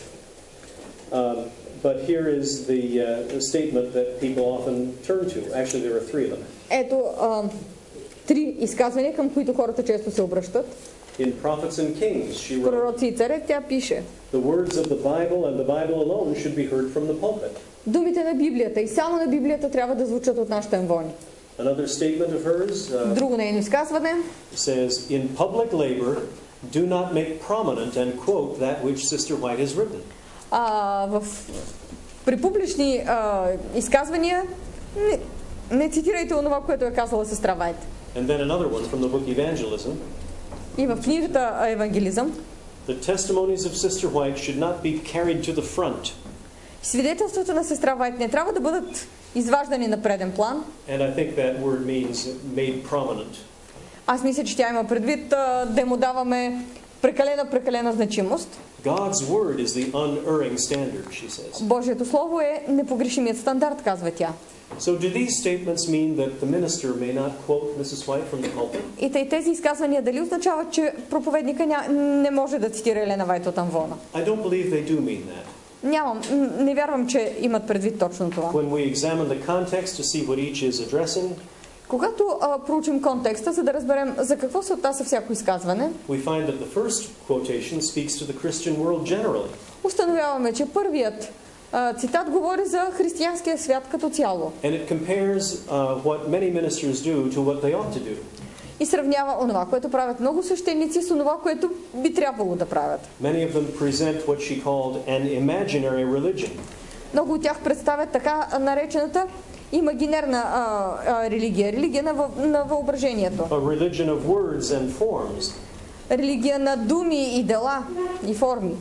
Um, but here is the, uh, the statement that people often turn to. Actually, there are three of them. Ето а, три изказвания, към които хората често се обръщат. In Prophets and Kings, she wrote, Пророци и царе, тя пише: the words of the Bible and the Bible alone should be heard from the pulpit. думите на Библията и само на Библията трябва да звучат от нашите амвони. Another statement of hers uh, Друго нейно изказване: says, in public labor, do not make prominent and quote that which Sister White has written. а, в, при публични а, изказвания не, не цитирайте онова, което е казала сестра Вайт. And then another one from the book Evangelism. И в книгата Евангелизъм: The testimonies of Sister White should not be carried to the front. свидетелствата на сестра Вайт не трябва да бъдат изваждани на преден план. And I think that word means made prominent. Аз мисля, че тя има предвид а, да му даваме прекалена, прекалена значимост. God's word is the unerring standard, she says. Божието Слово е непогрешимият стандарт, казва тя. So do these statements mean that the minister may not quote Missus White from the pulpit? И тъй тези изказвания дали означават, че проповедника ня, не може да цитира Елена Вайт от амвона? I don't believe they do mean that. Нямам, м, не вярвам, че имат предвид точно това. When we examine the context to see what each is addressing, Когато а, проучим контекста, за да разберем за какво се отнася всяко изказване, we find that the first quotation speaks to the Christian world generally. установяваме, че първият а, цитат говори за християнския свят като цяло And it compares uh, what many ministers do to what they ought to do. и сравнява онова, което правят много свещеници с онова, което би трябвало да правят. Many of them present what she called an imaginary religion. Много от тях представят така наречената имагинерна а, а, религия, религия на, въ, на въображението, A religion of words and forms. религия на думи и дела и форми.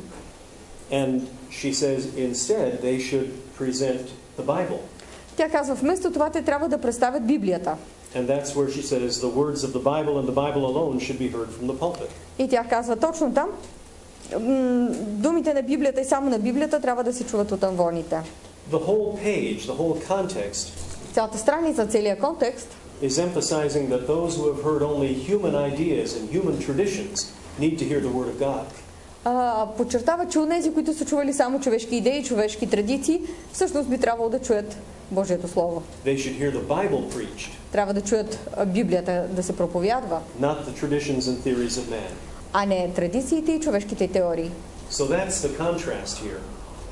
And she says instead they should present the Bible. Тя казва, вместо това те трябва да представят Библията. And that's where she says the words of the Bible and the Bible alone should be heard from the pulpit. И тя казва точно там, м, думите на Библията и само на Библията трябва да се чуват от амвоните. The whole page, the whole context, цялата страница, целият контекст is emphasizing that those who have heard only human ideas and human traditions need to hear the Word of God. а, подчертава, че онези, които са чували само човешки идеи, човешки традиции, всъщност би трябвало да чуят Божието Слово. They should hear the Bible preached, Трябва да чуят а, Библията да се проповядва, not the traditions and theories of man. а не традициите и човешките теории. So that's the contrast here.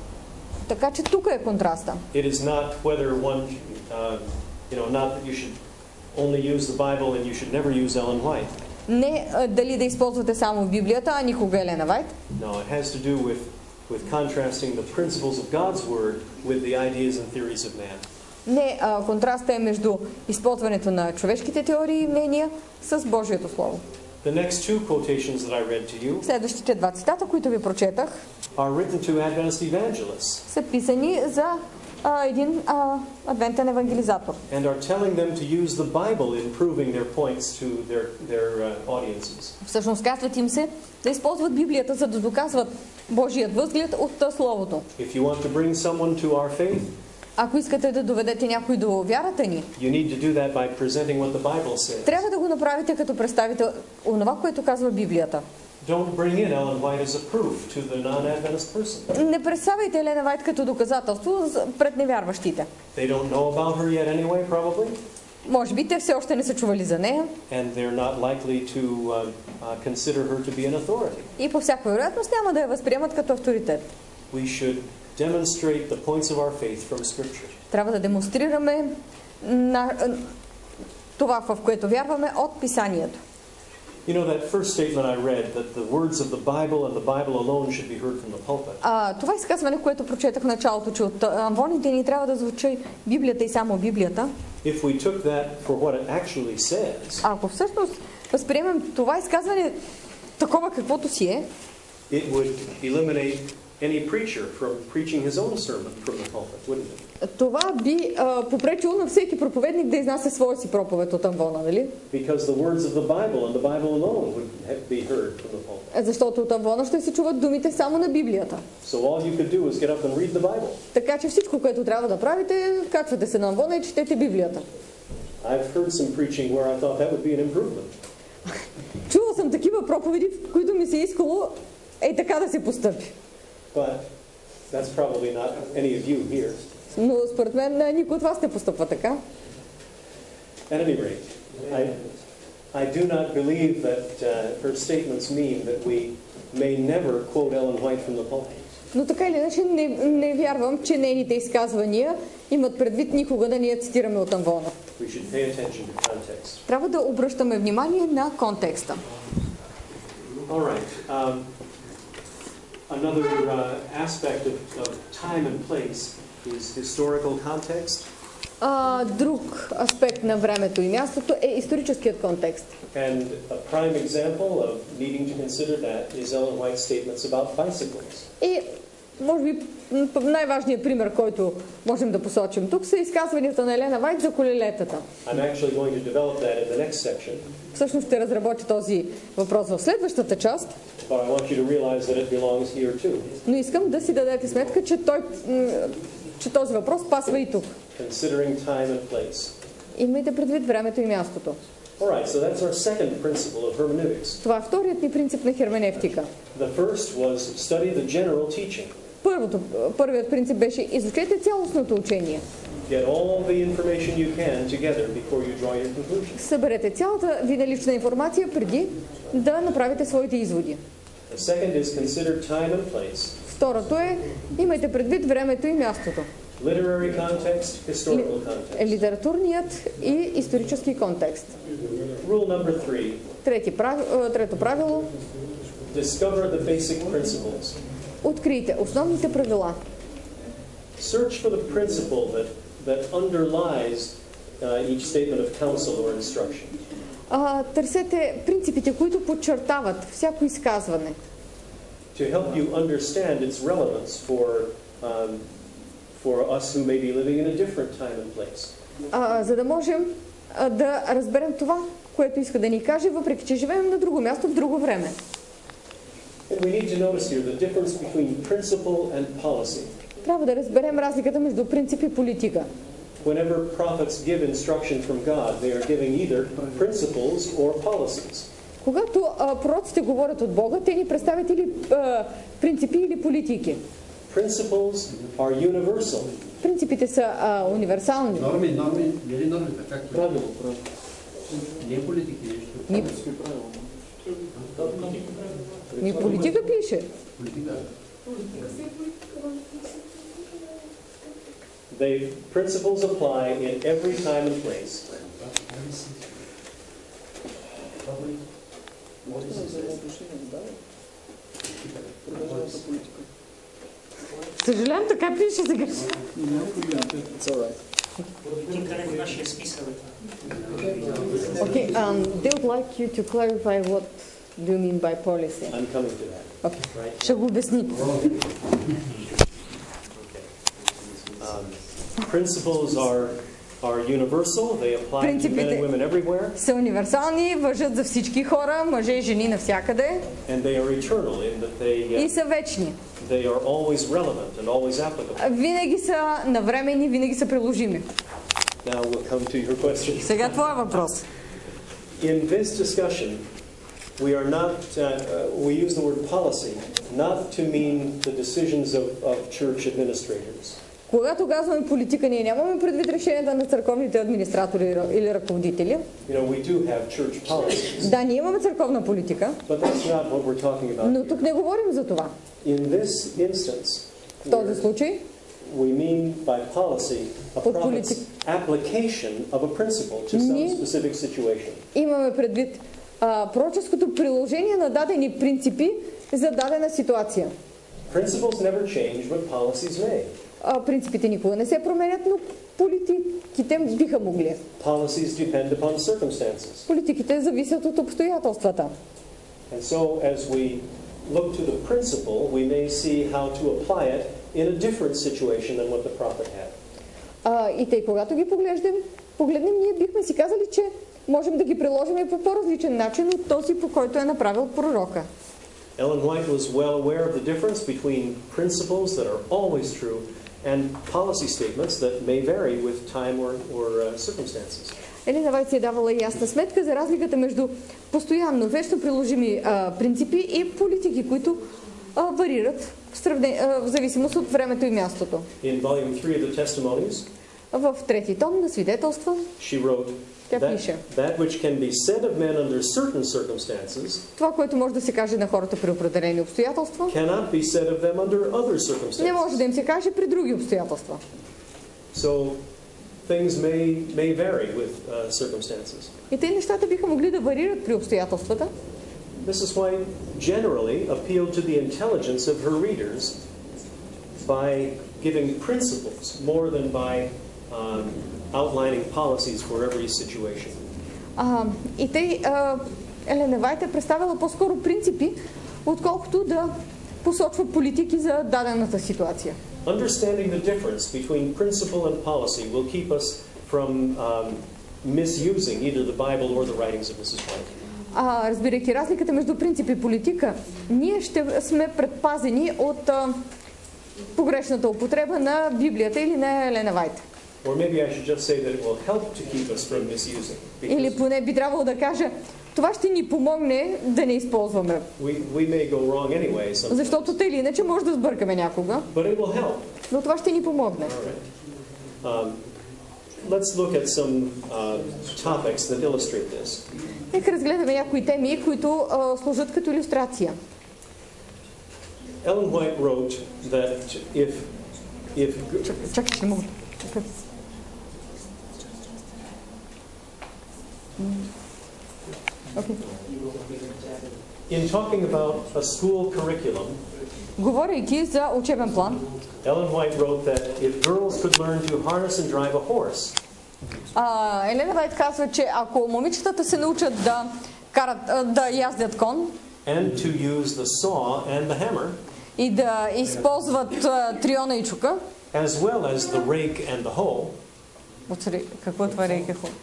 Така че тук е контраста. It is not whether one, uh, you know, not that you should only use the Bible and you should never use Ellen White. Не а, дали да използвате само Библията, а никога Елена Вайт. No, it has to do with, with contrasting the principles of God's Word with the ideas and theories of man. Не, а, контраста е между използването на човешките теории и мнения с Божието Слово. The next two quotations that I read to you Следващите два цитата, които ви прочетах, are written to Adventist evangelists са писани за а, един а, адвентен евангелизатор. and are telling them to use the Bible in proving their points to their, their uh, audiences. Всъщност казват им се да използват Библията, за да доказват Божият възглед от а, Словото. If you want to bring someone to our faith, Ако искате да доведете някой до вярата ни, you need to do that by presenting what the Bible says. трябва да го направите като представите онова, което казва Библията. Don't bring in Ellen White as a proof to the non-Adventist person. Не представяйте Елена Вайт като доказателство за- пред невярващите. They don't know about her yet anyway, probably, Може би те все още не са чували за нея and they're not likely to um, uh, consider her to be an authority. и по всяка вероятност няма да я възприемат като авторитет. We should demonstrate the points of our faith from Scripture. Трябва да демонстрираме на, това, в което вярваме от Писанието. You know that first statement I read, that the words of the Bible and the Bible alone should be heard from the pulpit. А, това изказване, което прочетах в началото, че от амвоните ни трябва да звучи Библията и само Библията. If we took that for what it actually says, А ако всъщност възприемем това изказване такова каквото си е, it would eliminate any preacher from preaching his own sermon from the pulpit, wouldn't it? това би а, попречило на всеки проповедник да изнася своя си проповед от амвона, нали? Because the words of the Bible and the Bible alone would have- be heard from the pulpit. Защото от амвона ще се чуват думите само на Библията. So all you could do is get up and read the Bible. Така че всичко, което трябва да правите, качвате се на амвона и четете Библията. I've heard some preaching where I thought that would be an improvement. Чувал съм такива проповеди, в които ми се искало ей така да се постъпи. But that's probably not any of you here. Но според мен никой от вас не постъпва така. At any rate, I, I do not believe that uh, her statements mean that we may never quote Ellen White from the pulpit. Но така или иначе не, не вярвам, че нейните изказвания имат предвид никога да ни я цитираме от амвона. We should pay attention to context. Трябва да обръщаме внимание на контекста. All right. Um, another uh, aspect of, of time and place is historical context. А, друг аспект на времето и мястото е историческият контекст. And a prime example of needing to consider that is Ellen White's statements about bicycles. И може би м, най-важният пример, който можем да посочим тук, са изказванията на Елена Вайт за колелетата. I'm actually going to develop that in the next section, Всъщност ще разработя този въпрос в следващата част, but I want you to realize that it belongs here too. но искам да си дадете сметка, че, той, м, че този въпрос пасва и тук. Considering time and place. Имайте предвид времето и мястото. All right, so that's our second principle of hermeneutics. Това е вторият ни принцип на херменевтика. The first was study the general teaching. Първото, първият принцип беше изучете цялостното учение. Get all the information you can together before you draw your conclusions. Съберете цялата ви налична информация преди да направите своите изводи. The second is consider time and place. Второто е имайте предвид времето и мястото. Literary context, historical context. Литературният и исторически контекст. Rule number three, Трети, прав... Трето правило discover the basic principles. открийте основните правила. Search for the principle that, that underlies uh, each statement of counsel or instruction. А, търсете принципите, които подчертават всяко изказване, To help you understand its relevance for, um, for us who may be living in a different time and place. а, за да можем а, да разберем това, което иска да ни каже, въпреки че живеем на друго място, в друго време. And we need to notice here the difference between principle and policy. трябва да разберем разликата между принцип и политика. Whenever prophets give instruction from God, they are giving either principles or policies. Когато а, пророците говорят от Бога, те ни представят или а, принципи или политики. Principles are universal. Принципите са а, универсални. Норми, норми, или норми, така. Правило, правило. Не политики, нещо. Ни, ни политика пише. Политика. They principles apply in every time and place. Съжалявам, така пише сега. Okay, um, they would like you to clarify what do you mean by policy. I'm coming to that. Okay. Ще го обясни. Um, principles are are universal. They apply to men and women everywhere. Са универсални, важат за всички хора, мъже и жени навсякъде. And they are eternal in that they uh, И са вечни. they are always relevant and always applicable. Винаги са навременни, винаги са приложими. Now we'll come to your question. Сега твоя въпрос. In this discussion, we are not uh, uh, we use the word policy not to mean the decisions of, of church administrators. Когато казваме политика, ние нямаме предвид решенията на църковните администратори или ръководители. You know, we do have church policies. Да, ние имаме църковна политика. But that's not what we're talking about. Но тук не говорим за това. In this instance, В този случай we mean by policy a prophet's application of a principle to some specific situation. Имаме предвид а, пророческото приложение на дадени принципи за дадена ситуация. Principles never change, but policies may. А, принципите никога не се променят, но политиките биха могли. Policies depend upon circumstances. Политиките зависят от обстоятелствата. And so as we look to the principle, we may see how to apply it in a different situation than what the prophet had. А, и тъй, когато ги погледнем, погледнем, ние бихме си казали, че можем да ги приложим и по по-различен начин от този, по който е направил пророка. Ellen White was well aware of the difference between principles that are always true and policy statements that may vary with time or, or uh, circumstances. Елена Вайт си е давала ясна сметка за разликата между постоянно, вечно приложими а, принципи и политики, които а, варират в, сравнение, а, в зависимост от времето и мястото. In volume three of the Testimonies, в трети том на свидетелства, she wrote, тя that, пише: that which can be said of men under certain circumstances това, което може да се каже на хората при определени обстоятелства, cannot be said of them under other circumstances. не може да им се каже при други обстоятелства. So things may may vary with uh, circumstances. И те нещата биха могли да варират при обстоятелствата. Missus White generally appealed to the intelligence of her readers by giving principles more than by um, outlining policies for every situation. А, и тъй, Елена Вайт е представила по-скоро принципи, отколкото да посочва политики за дадената ситуация. Understanding the difference between principle and policy will keep us from um, misusing either the Bible or the writings of Missus White. А, разбирайки разликата между принцип и политика, ние ще сме предпазени от а, погрешната употреба на Библията или на Елена Вайт. Or maybe I should just say that it will help to keep us from misusing. Или поне би трябвало да кажа, това ще ни помогне да не използваме. We, we may go wrong anyway sometimes. Защото те или иначе може да сбъркаме някога. But it will help. Но това ще ни помогне. All right. Um, let's look at some uh, topics that illustrate this. Нека разгледаме някои теми, които а, служат като илюстрация. Ellen White wrote that if if Чакай, че не мога. Okay. in talking about a school curriculum, Говорейки за учебен план, Ellen White wrote that if girls could learn to harness and drive a horse, а, Елена Вайт казва, че ако момичетата се научат да карат, да яздят кон and to use the saw and the hammer, и да използват а, триона и чука, as well as the rake and the hoe. Какво е това рейка хо?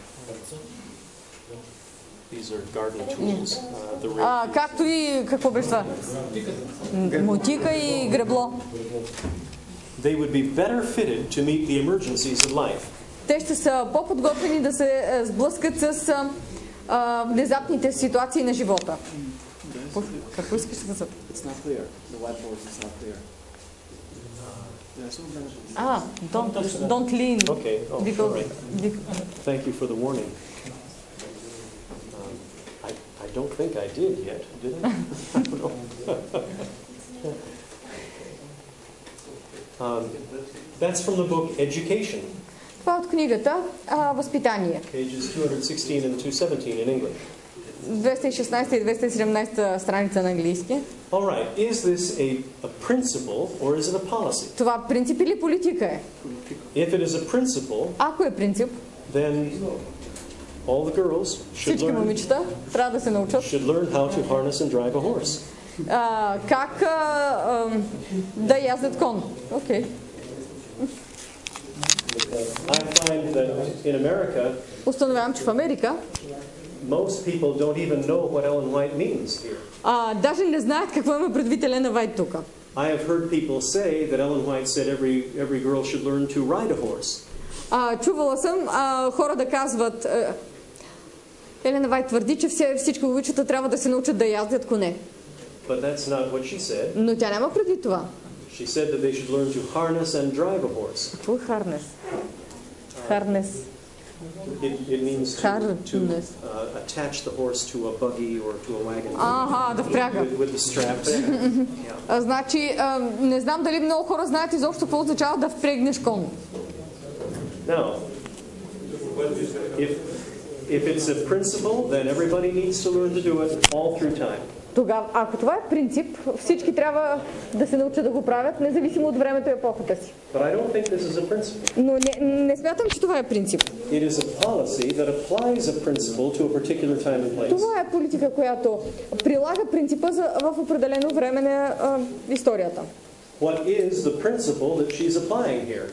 These are garden tools. Uh, the rake. А, както и какво беше това? Мотика и гребло. they would be better fitted to meet the emergencies of life. Те ще са по-подготвени да се е, сблъскат с а, а, внезапните ситуации на живота. Какво искаш да кажа? It's not clear. The whiteboard is not clear. Ah, don't don't lean. Okay. Oh, Because, all right. be- Thank you for the warning. Um, I, I don't think I did yet, did I? I don't know. um, that's from the book Education, Това е от книгата а, Възпитание. pages two sixteen and two seventeen in English. двеста и шестнадесета и двеста и седемнадесета страница на английски. All right. Is this a, a principle or is it a policy? Това принцип или политика е? If it is a principle, Ако е принцип, then all the girls should всички learn, момичета трябва да се научат should learn how to harness and drive a horse. а, как а, а, да яздят кон. Окей. I find that in America, Установявам, че в Америка most people don't even know what Ellen White means here. а, даже не знаят какво има предвид Елена Вайт тук. I have heard people say that Ellen White said every, every girl should learn to ride a horse. А, чувала съм а, хора да казват, а, Елена Вайт твърди, че все, всички момичета трябва да се научат да яздят коне. But that's not what she said. Но тя няма предвид това. She said that they should learn to harness and drive a horse. Какво е харнес? Харнес. It, it means to, to Harness. uh, attach the horse to a buggy or to a wagon Ага, да впряга. with, with the straps. Yeah. А, значи, а, не знам дали много хора знаят изобщо какво означава да впрегнеш кон. Now, if, if it's a principle, then everybody needs to learn to do it all through time. Тогава, ако това е принцип, всички трябва да се научат да го правят, независимо от времето и епохата си. But I don't think this is a principle. Но не, не смятам, че това е принцип. It is a policy that applies a principle to a particular time and place. Това е политика, която прилага принципа за, в определено време на а, историята. What is the principle that she's applying here?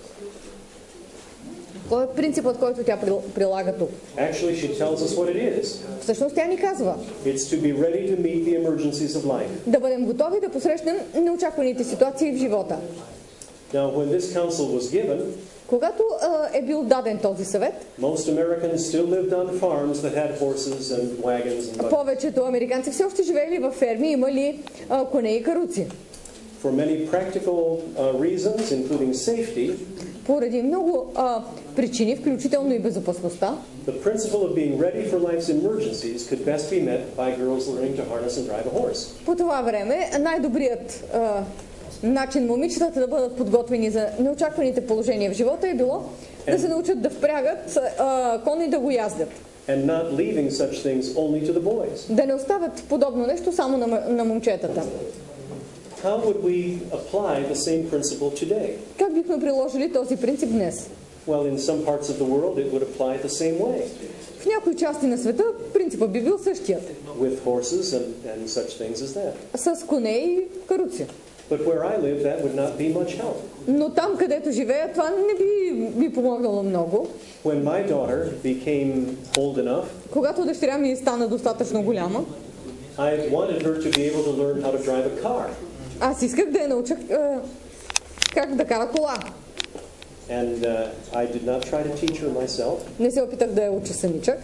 Кой е принципът, който тя прилага тук? Actually, she tells us what it is. Всъщност тя ни казва It's to be ready to meet the emergencies of life. да бъдем готови да посрещнем неочакваните ситуации в живота. Now, when this counsel was given, Когато а, е бил даден този съвет, most Americans still lived on farms that had horses and wagons and buggies. повечето американци все още живеели във ферми, имали а, коне и каруци. For many practical uh, reasons, including safety, Поради много а, причини, включително и безопасността, the principle of being ready for life's emergencies could best be met by girls learning to harness and drive a horse. по това време най-добрият а, начин момичетата да бъдат подготвени за неочакваните положения в живота е било да се научат да впрягат а, кон и да го яздят. And not leaving such things only to the boys. Да не оставят подобно нещо само на, на момчетата. How would we apply the same principle today? Как бихме приложили този принцип днес? Well, in some parts of the world, it would apply the same way, В някои части на света принципът би бил същият. with horses and, and such things as that. С коне и каруци. But where I live, that would not be much help. Но там, където живея, това не би, би помогнало много. When my daughter became old enough, Когато дъщеря ми стана достатъчно голяма, I wanted her to be able to learn how to drive a car. аз исках да я науча е, как да кара кола. And uh, I did not try to teach her myself. Не се опитах да я уча самичък.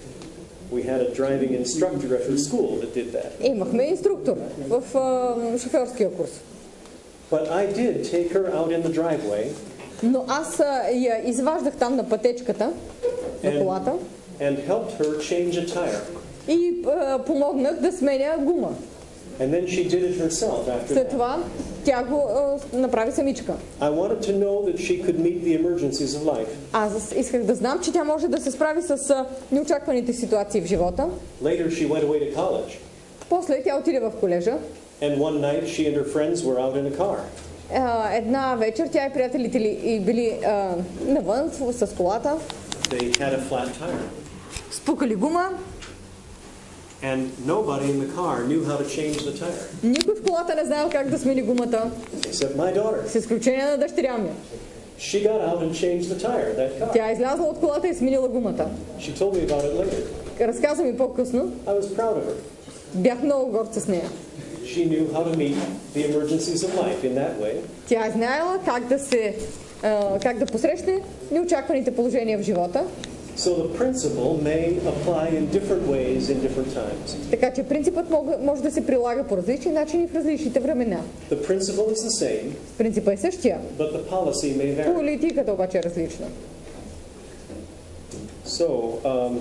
We had a driving instructor at her school that did that. Имахме инструктор в е, шофьорския курс. But I did take her out in the driveway Но аз е, я изваждах там на пътечката на колата and helped her change a tire. и е, помогнах да сменя гума. And then she did it herself after След that. това тя го е, направи самичка. I wanted to know that she could meet the emergencies of life. Аз исках да знам, че тя може да се справи с е, неочакваните ситуации в живота. Later she went away to college. После тя отиде в колежа. And one night she and her friends were out in a car. Е, една вечер тя и приятелите ли и били е, навън с колата. They had a flat tire. Спукали гума. And nobody in the car knew how to change the tire, Никой в колата не знаел как да смени гумата, except my daughter. с изключение на дъщеря ми. She got out and changed the tire, that car. Тя излязла от колата и сменила гумата. She told me about it later. Разказа ми по-късно. I was proud of her. Бях много горд с нея. She knew how to meet the emergencies of life in that way. Тя е знаела как да се а, как да посрещне неочакваните положения в живота. So the principle may apply in different ways in different times. Така че принципът мога, може да се прилага по различни начини в различните времена. The principle is the same, Принципът е същия, but the policy may vary. политиката обаче е различна. So, um,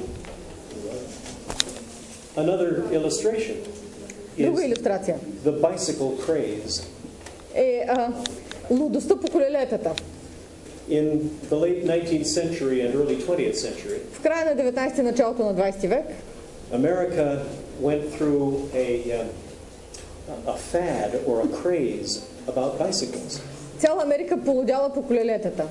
another illustration Друга is илюстрация the bicycle craze. е а, лудостта по колелетата. In the late nineteenth century and early twentieth century, В края на деветнайсети, началото на двайсети век, America went through a, um, a fad or a craze about bicycles. цяла Америка полудяла по колелетата.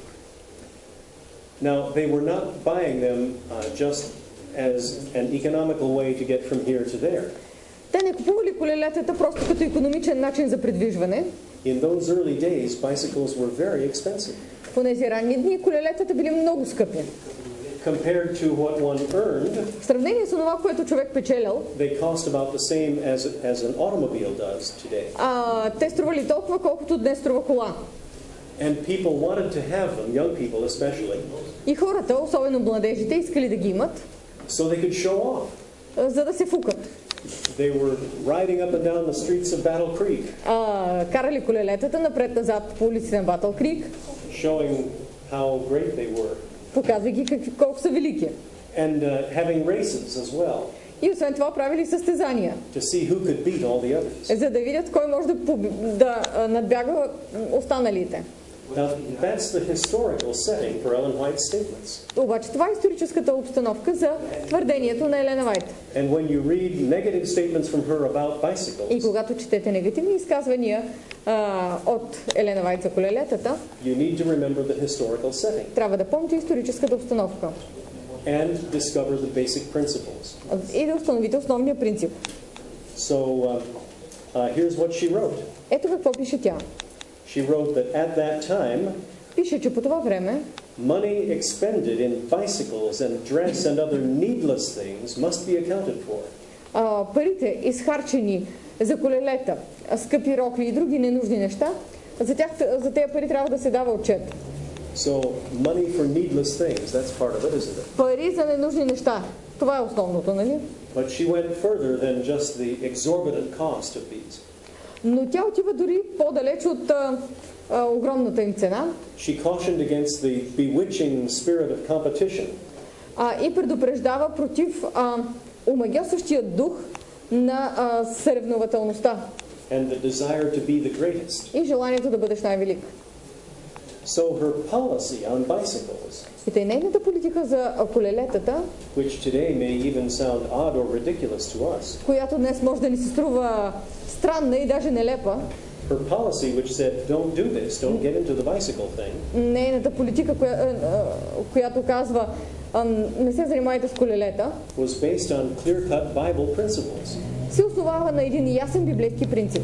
Now, they were not buying them uh, just as an economical way to get from here to there. Те не купували колелетата просто като икономичен начин за придвижване. In those early days, bicycles were very expensive. В тези ранни дни колелетата били много скъпи. Compared to what one earned, В сравнение с това, което човек печелял, they cost about the same as, as an automobile does today. а, те стрували толкова, колкото днес струва кола. And people wanted to have them, young people especially, И хората, особено младежите, искали да ги имат, so they could show off. а, за да се фукат. They were riding up and down the streets of Battle Creek, А, карали колелетата напред-назад по улиците на Батъл Крик, showing how great they were, показвайки какви, колко са велики. and uh, having races as well, И освен това правили състезания, to see who could beat all the others. за да видят кой може да, поб- да а, надбяга останалите. Now, that's the historical setting for Ellen White's statements. Обаче това е историческата обстановка за твърдението на Елена Вайт. And when you read negative statements from her about И bicycles, когато четете негативни изказвания а, от Елена Вайт за колелетата, you need to remember the historical setting трябва да помните историческата обстановка and discover the basic principles. и да установите основния принцип. So, uh, uh, here's what she wrote. Ето какво пише тя. She wrote that at that time, Пише, че по това време money expended in bicycles and dress and other needless things must be accounted for. а, парите, изхарчени за колелета, а, скъпи рокли и други ненужни неща, за, тях, за тези пари трябва да се дава отчет. So, money for needless things, that's part of it, isn't it? Пари за ненужни неща. Това е основното, нали? But she went further than just the exorbitant cost of these. Но тя отива дори по-далеч от а, а, огромната им цена She cautioned against the bewitching spirit of competition а, и предупреждава против а, омагьосващия дух на а, съревнователността and the desire to be the greatest. и желанието да бъдеш най-велик. So her policy on bicycles, И тъй нейната политика за а, колелетата, which today may even sound odd or ridiculous to us, която днес може да ни се струва странна и даже нелепа, her policy which said don't do this, don't get into the bicycle thing, нейната политика, коя, а, а, която казва а, не се занимайте с колелета, was based on clear-cut Bible principles. се основава на един ясен библейски принцип.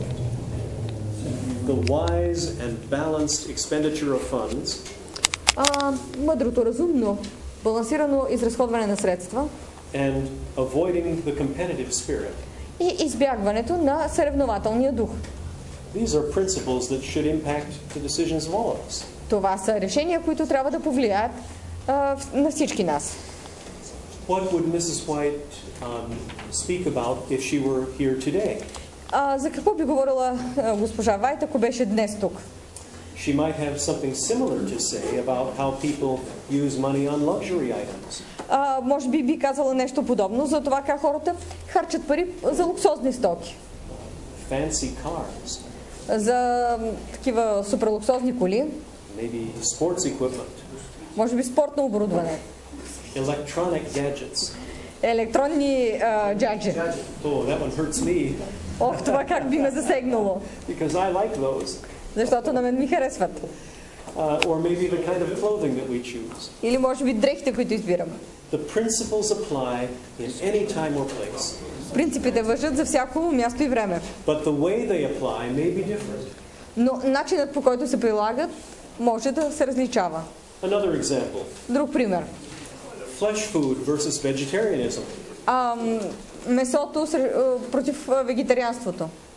The wise and balanced expenditure of funds А, мъдрото, разумно, балансирано изразходване на средства and avoiding the competitive spirit. и избягването на съревнователния дух. These are principles that should impact the decisions of all of us. Това са решения, които трябва да повлияят а, на всички нас. What would Missus White um, speak about if she were here today? А, за какво би говорила а, госпожа Вайт, ако беше днес тук? She might have something similar to say about how people use money on luxury items. А, може би би казала нещо подобно за това как хората харчат пари за луксозни стоки, Fancy cars, за м, такива суперлуксозни коли, maybe sports equipment, може би спортно оборудване, electronic gadgets. електронни а, джаджи. Oh, that one hurts me Ох, това как би ме засегнало, because I like those. защото на мен ми харесват. Uh, or maybe the kind of clothing that we choose. Или може би дрехите, които избирам. The principles apply in any time or place, Принципите важат за всяко място и време. but the way they apply may be different. Но начинът, по който се прилагат, може да се различава. Another example, Друг пример. flesh food versus vegetarianism. А, месото сре- а, против а, вегетарианството.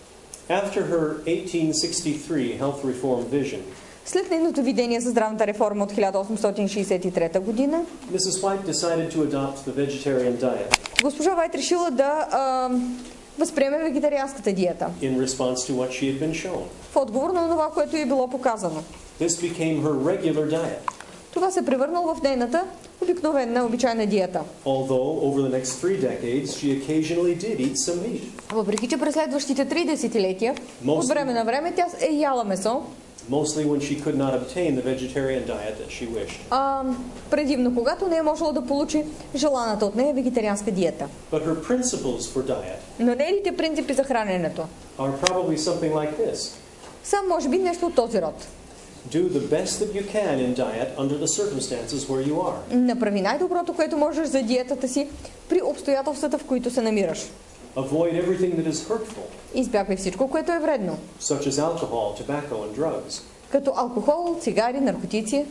After her eighteen sixty-three health reform vision, След нейното видение за здравната реформа от хиляда осемстотин шейсет и трета година, Missus White decided to adopt the vegetarian diet госпожа Вайт решила да а, възприеме вегетарианската диета in response to what she had been shown. в отговор на това, което й е било показано. This became her regular diet, Това се превърнало в нейната обикновена, обичайна диета. although over the next three decades she occasionally did eat some meat. Въпреки че през следващите три десетилетия, от време на време тя е яла месо, Mostly when she could not obtain the vegetarian diet that she wished. а, предимно когато не е можела да получи желаната от нея вегетарианска диета. But her principles for diet Но нейните принципи за храненето are probably something like this. са, може би, нещо от този род. Do the best that you can in diet under the circumstances where you are. Направи най-доброто, което можеш за диетата си при обстоятелствата, в които се намираш. Avoid everything that is hurtful, Избягвай всичко, което е вредно, such as alcohol, tobacco, and drugs. като алкохол, цигари, наркотици.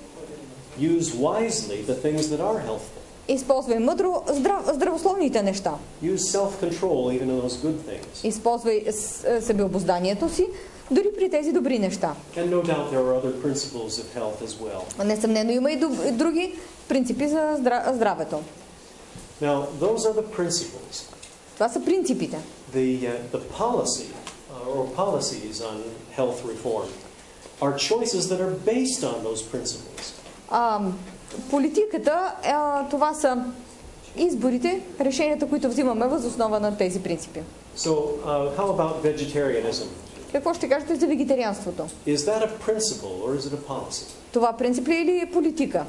Use wisely the things that are healthful. Използвай мъдро здрав, здравословните неща. Use self-control even in those good things. Използвай с- себеобозданието си, дори при тези добри неща. And no doubt there are other principles of health as well. Несъмнено има и доб- други принципи за здра- здравето. Now, those are the principles. Това са принципите. The, uh, the policy uh, or policies on health reform are choices that are based on those principles. А, политиката, а, това са изборите, решенията, които взимаме въз основа на тези принципи. So, uh, how about vegetarianism? Какво ще кажете за вегетарианството? Is that a principle or is it a policy? Това принцип ли е или е политика?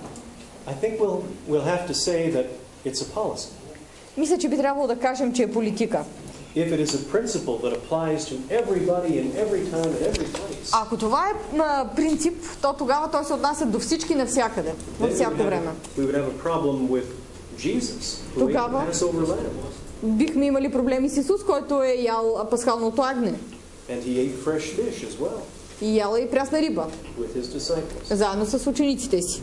I think we'll, we'll have to say that it's a policy. Мисля, че би трябвало да кажем, че е политика. If it is a principle that applies to everybody in every time and every place, Ако това е а, принцип, то тогава той се отнася до всички навсякъде, then във we would всяко have, време. we would have a problem with Jesus, who ate Тогава- the Passover lamb, Бихме имали проблеми с Исус, който е ял пасхалното агне. and he ate fresh fish as well И яла и прясна риба, with his disciples. заедно с учениците си.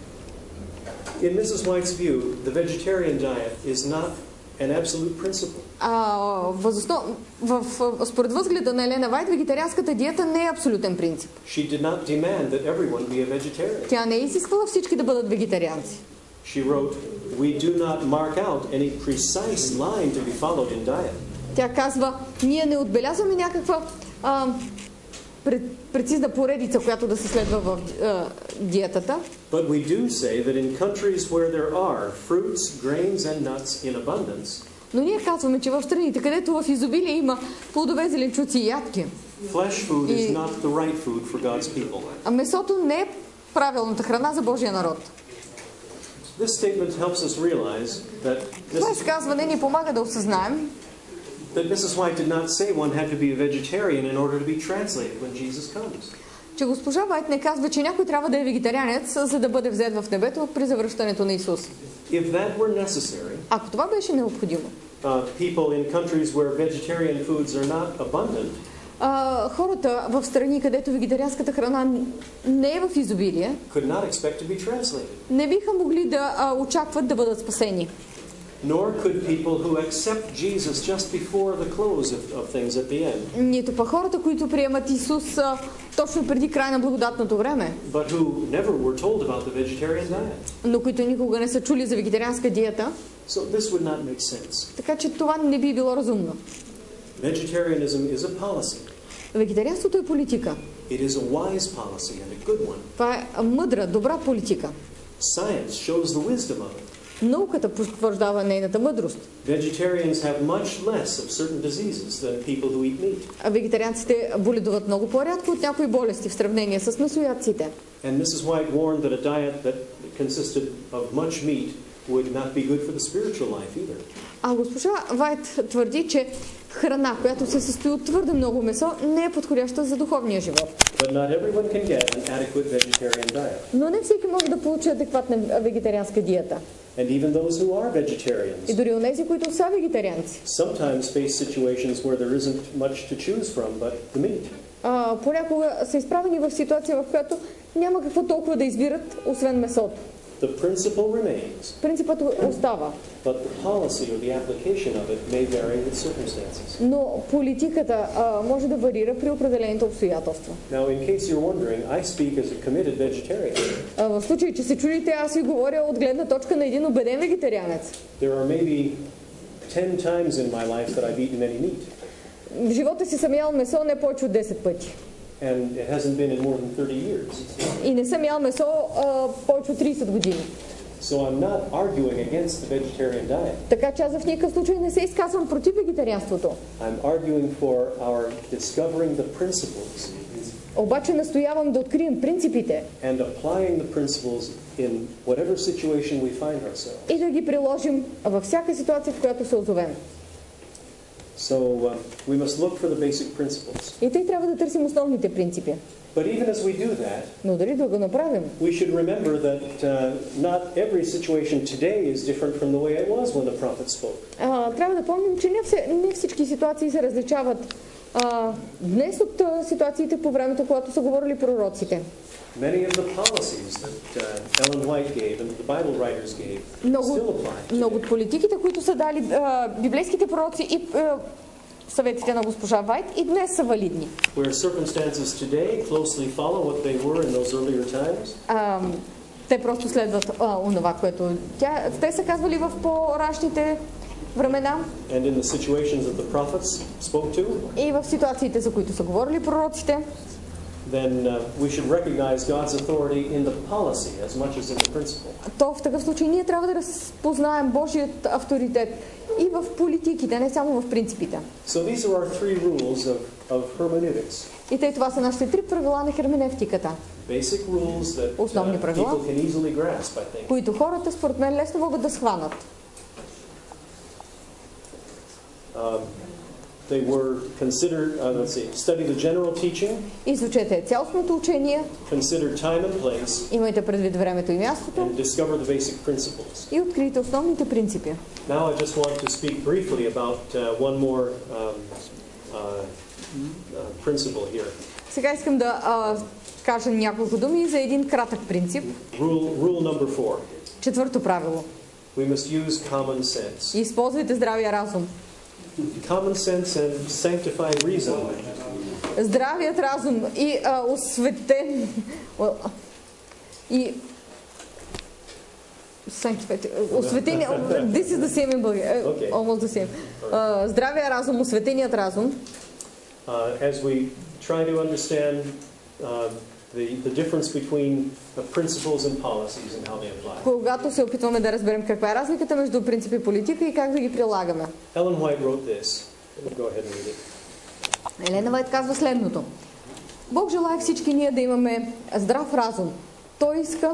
In Missus White's view, the vegetarian diet is not an absolute principle. А, възоснов... в, в, според възгледа на Елена Вайт, вегетарианската диета не е абсолютен принцип. She did not demand that everyone be a vegetarian. Тя не е изисквала всички да бъдат вегетарианци. She wrote, "We do not mark out any precise line to be followed in diet. Тя казва, ние не отбелязваме някаква а, пред, прецизна поредица, която да се следва в а, диетата, But we do say that in countries where there are fruits, grains, and nuts in abundance, но ние казваме, че в страните, където в изобилие има плодове, зеленчуци и ядки, flesh food is И- not the right food for God's people." а месото не е правилната храна за Божия народ. This statement helps us realize that Това Missus изказване ни помага да осъзнаем, that Missus White did not say one had to be a vegetarian in order to be translated when Jesus comes. че госпожа Вайт не казва, че някой трябва да е вегетарианец, за да бъде взет в небето при завръщането на Исус. If that were necessary, Ако това беше необходимо, uh, people in countries where vegetarian foods are not abundant а, хората в страни, където вегетарианската храна не е в изобилие, could not expect to be translated. не биха могли да а, очакват да бъдат спасени. Nor could people who accept Jesus just before the close of, of things at the end, Нито па хората, които приемат Исус а, точно преди край на благодатното време, but who never were told about the vegetarian diet. но които никога не са чули за вегетарианска диета, So this would not make sense. така че това не би било разумно. Vegetarianism is a policy. Вегетарианството е политика. It is a wise policy and a good one. Това е мъдра, добра политика. Science shows the wisdom of it. Науката потвърждава нейната мъдрост. Vegetarians have much less of certain diseases than people who eat meat. А вегетарианците боледуват много по-рядко от някои болести в сравнение с месоядците. And Missus White warned that a diet that consisted of much meat would not be good for the spiritual life either. А госпожа Вайт твърди, че храна, която се състои от твърде много месо, не е подходяща за духовния живот. But not everyone can get an adequate vegetarian diet. Но не всеки може да получи адекватна вегетарианска диета. And even those who are И vegetarians дори онези, които са вегетарианци, sometimes face situations where there isn't much to choose from but the meat. а, понякога са изправени в ситуация, в която няма какво толкова да избират, освен месото. The principle remains, Принципът остава, but the policy or the application of it may vary with circumstances. но политиката а, може да варира при определените обстоятелства. Now, in case you're wondering, I speak as a committed vegetarian. А, в случай, че се чудите, аз ви говоря от гледна точка на един убеден вегетарианец. There are maybe ten times in my life that I've eaten any meat, В живота си съм ял месо не повече от десет пъти. and it hasn't been in more than thirty years. И не съм ял месо а, повече от трийсет години. So I'm not arguing against the vegetarian diet. Така че аз в никакъв случай не се изказвам против вегетарианството. I'm arguing for our discovering the principles Обаче настоявам да открием принципите and applying the principles in whatever situation we find ourselves. и да ги приложим във всяка ситуация, в която се озовем. So uh, we must look for the basic principles. И тъй трябва да търсим основните принципи. But even as we do that, Но дали да го направим, we should remember that uh, not every situation today is different from the way it was when the prophet spoke. а, трябва да помним, че не, все, не всички ситуации се различават а, днес от а, ситуациите по времето, когато са говорили пророците. Many of the policies that uh, Ellen White gave and the Bible writers gave Много, still apply. много от политиките, които са дали а, библейските пророци и а, съветите на госпожа Вайт, и днес са валидни. Where circumstances today closely follow what they were in those earlier times. А, те просто следват а, онова, което тя, те са казвали в по-рашните времена And in the situations that the prophets spoke to, и в ситуациите, за които са говорили пророците, then uh, we should recognize God's authority in the policy as much as in the principle. то в такъв случай ние трябва да разпознаем Божият авторитет и в политиките, не само в принципите. So these are our three rules of, of hermeneutics. И тъй това са нашите три правила на херменевтиката, Basic rules that Основни uh, правила. people can easily grasp, I think. които хората според мен лесно могат да схванат. Um, they were considered, uh, let's see, study the general teaching, Изучете цялостното учение, consider time and place, имайте предвид времето и мястото and discover the basic principles. и открийте основните принципи. Now I just want to speak briefly about uh, one more um, uh, uh, principle here. Сега искам да а, кажа няколко думи за един кратък принцип. Rule, rule number four. Четвърто правило. We must use common sense. Използвайте здравия разум. Common sense and sanctified reason. Здравият разум и а, осветен и sanctified, осветен, this is the same in Bulgaria, Okay. almost the same. А, здравия разум, осветеният разум, Uh, as we try to understand uh, the, the difference between the principles and policies and how they apply. когато се опитваме да разберем каква е разликата между принцип и политика и как да ги прилагаме. Ellen White wrote this. Go ahead and read it. Елена Вайт казва следното. Бог желае всички ние да имаме здрав разум. Той иска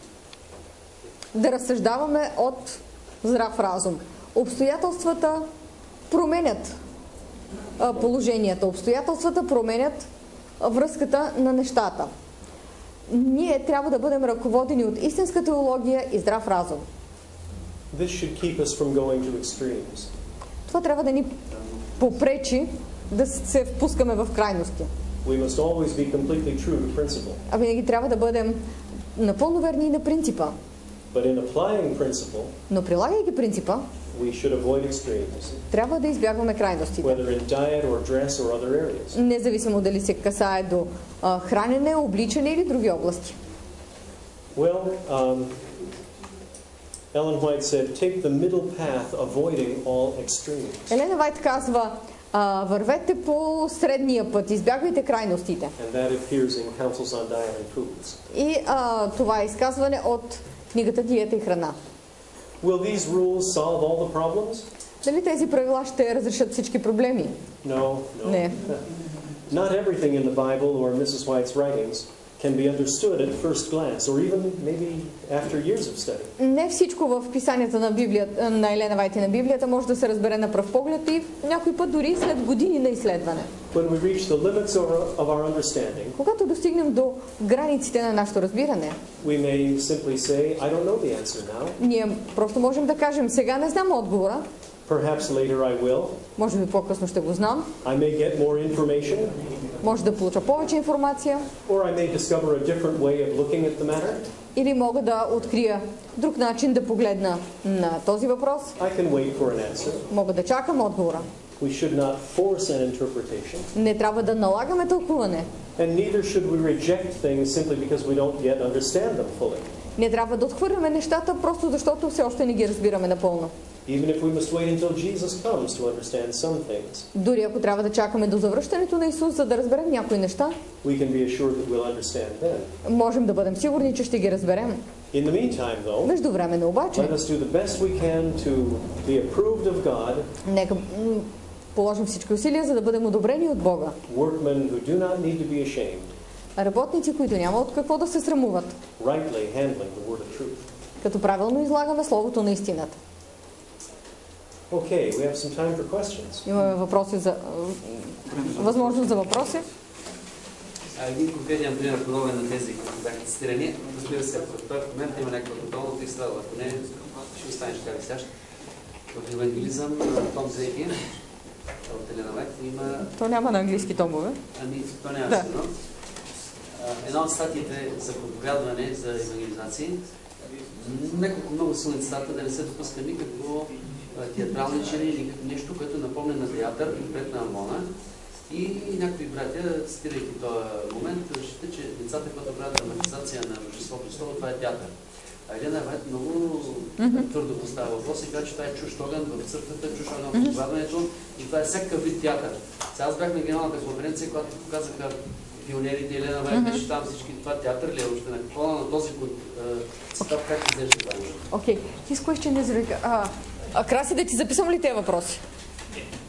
да разсъждаваме от здрав разум. Обстоятелствата променят а, положенията. Обстоятелствата променят а, връзката на нещата. Ние трябва да бъдем ръководени от истинска теология и здрав разум. This should keep us from going to extremes. Това трябва да ни попречи да се впускаме в крайности. We must always be completely true to principle. А винаги трябва да бъдем напълно верни и на принципа. But in applying principle, Но прилагайки принципа, we should avoid extremes, трябва да избягваме крайностите. whether in diet or dress or other areas. Независимо дали се касае до а, хранене, обличане или други области. Well, um, Ellen White said, take the middle path, avoiding all extremes. Елена Вайт казва, а, вървете по средния път, избягвайте крайностите. And that appears in Counsels on Diet and Foods. И а, това е изказване от книгата Диета и храна. Will these rules solve all the problems? Дали тези правила ще разрешат всички проблеми? No, no. Не. Not everything in the Bible or Missus White's writings can be understood at first glance, or even maybe after years of study. Не всичко в писанията на Библията, на Елена Вайт и на Библията може да се разбере на пръв поглед и някой път дори след години на изследване. When we reach the limits of our, of our understanding, Когато достигнем до границите на нашето разбиране, we may simply say, I don't know the answer now. ние просто можем да кажем, сега не знам отговора, Perhaps later I will. може би по-късно ще го знам, I may get more information, може да получа повече информация or I may discover a different way of looking at the matter. Или мога да открия друг начин да погледна на този въпрос. I can wait for an answer. Мога да чакам отговора. We should not force an interpretation. Не трябва да налагаме тълкуване. And neither should we reject things simply because we don't yet understand them fully. Не трябва да отхвърляме нещата, просто защото все още не ги разбираме напълно. Even if we must wait until Jesus comes to understand some things. Дори ако трябва да чакаме до завръщането на Исус, за да разберем някои неща, We can be assured that we'll understand then. можем да бъдем сигурни, че ще ги разберем. In the meantime, though, Междувременно обаче, let us do the best we can to be approved of God, нека м, положим всички усилия, за да бъдем одобрени от Бога. workmen who do not need to be ashamed, Работници, които няма от какво да се срамуват, rightly handling the word of truth. като правилно излагаме Словото на истината. Okay, we have some time for questions. Имаме въпроси за... възможност за въпроси. А един конкретен пример, подобен на тези, които бяха цитирани. Разбира се, в този момент има някаква готовност и следва. Ако не, ще останеш така висящ. В евангелизъм, том трети, от Елена Вайт, има... То няма на английски томове. Ами, то няма Да. сигурно. Една от статиите за проповядване, за евангелизации, няколко много силни цитата, да не се допуска никакво театралничене или никакво нещо, което напомня на театър и пред на Амона. И някои братя, цитирайки този момент, считат, че децата, които правят драматизация на Божество Христово, това е театър. А Елена Вайт много mm-hmm. твърдо поставя въпрос и казва, че това е чужд огън в църквата, чужд огън в проповядването и това е всякакъв вид театър. Сега аз бях на генералната конференция, когато показаха пионерите, Елена Вайт беше там, всички това театър ли е още на какво на този цитат, как изглежда това? Окей, this question is... Uh, а, Краси, да ти записвам ли тези въпроси?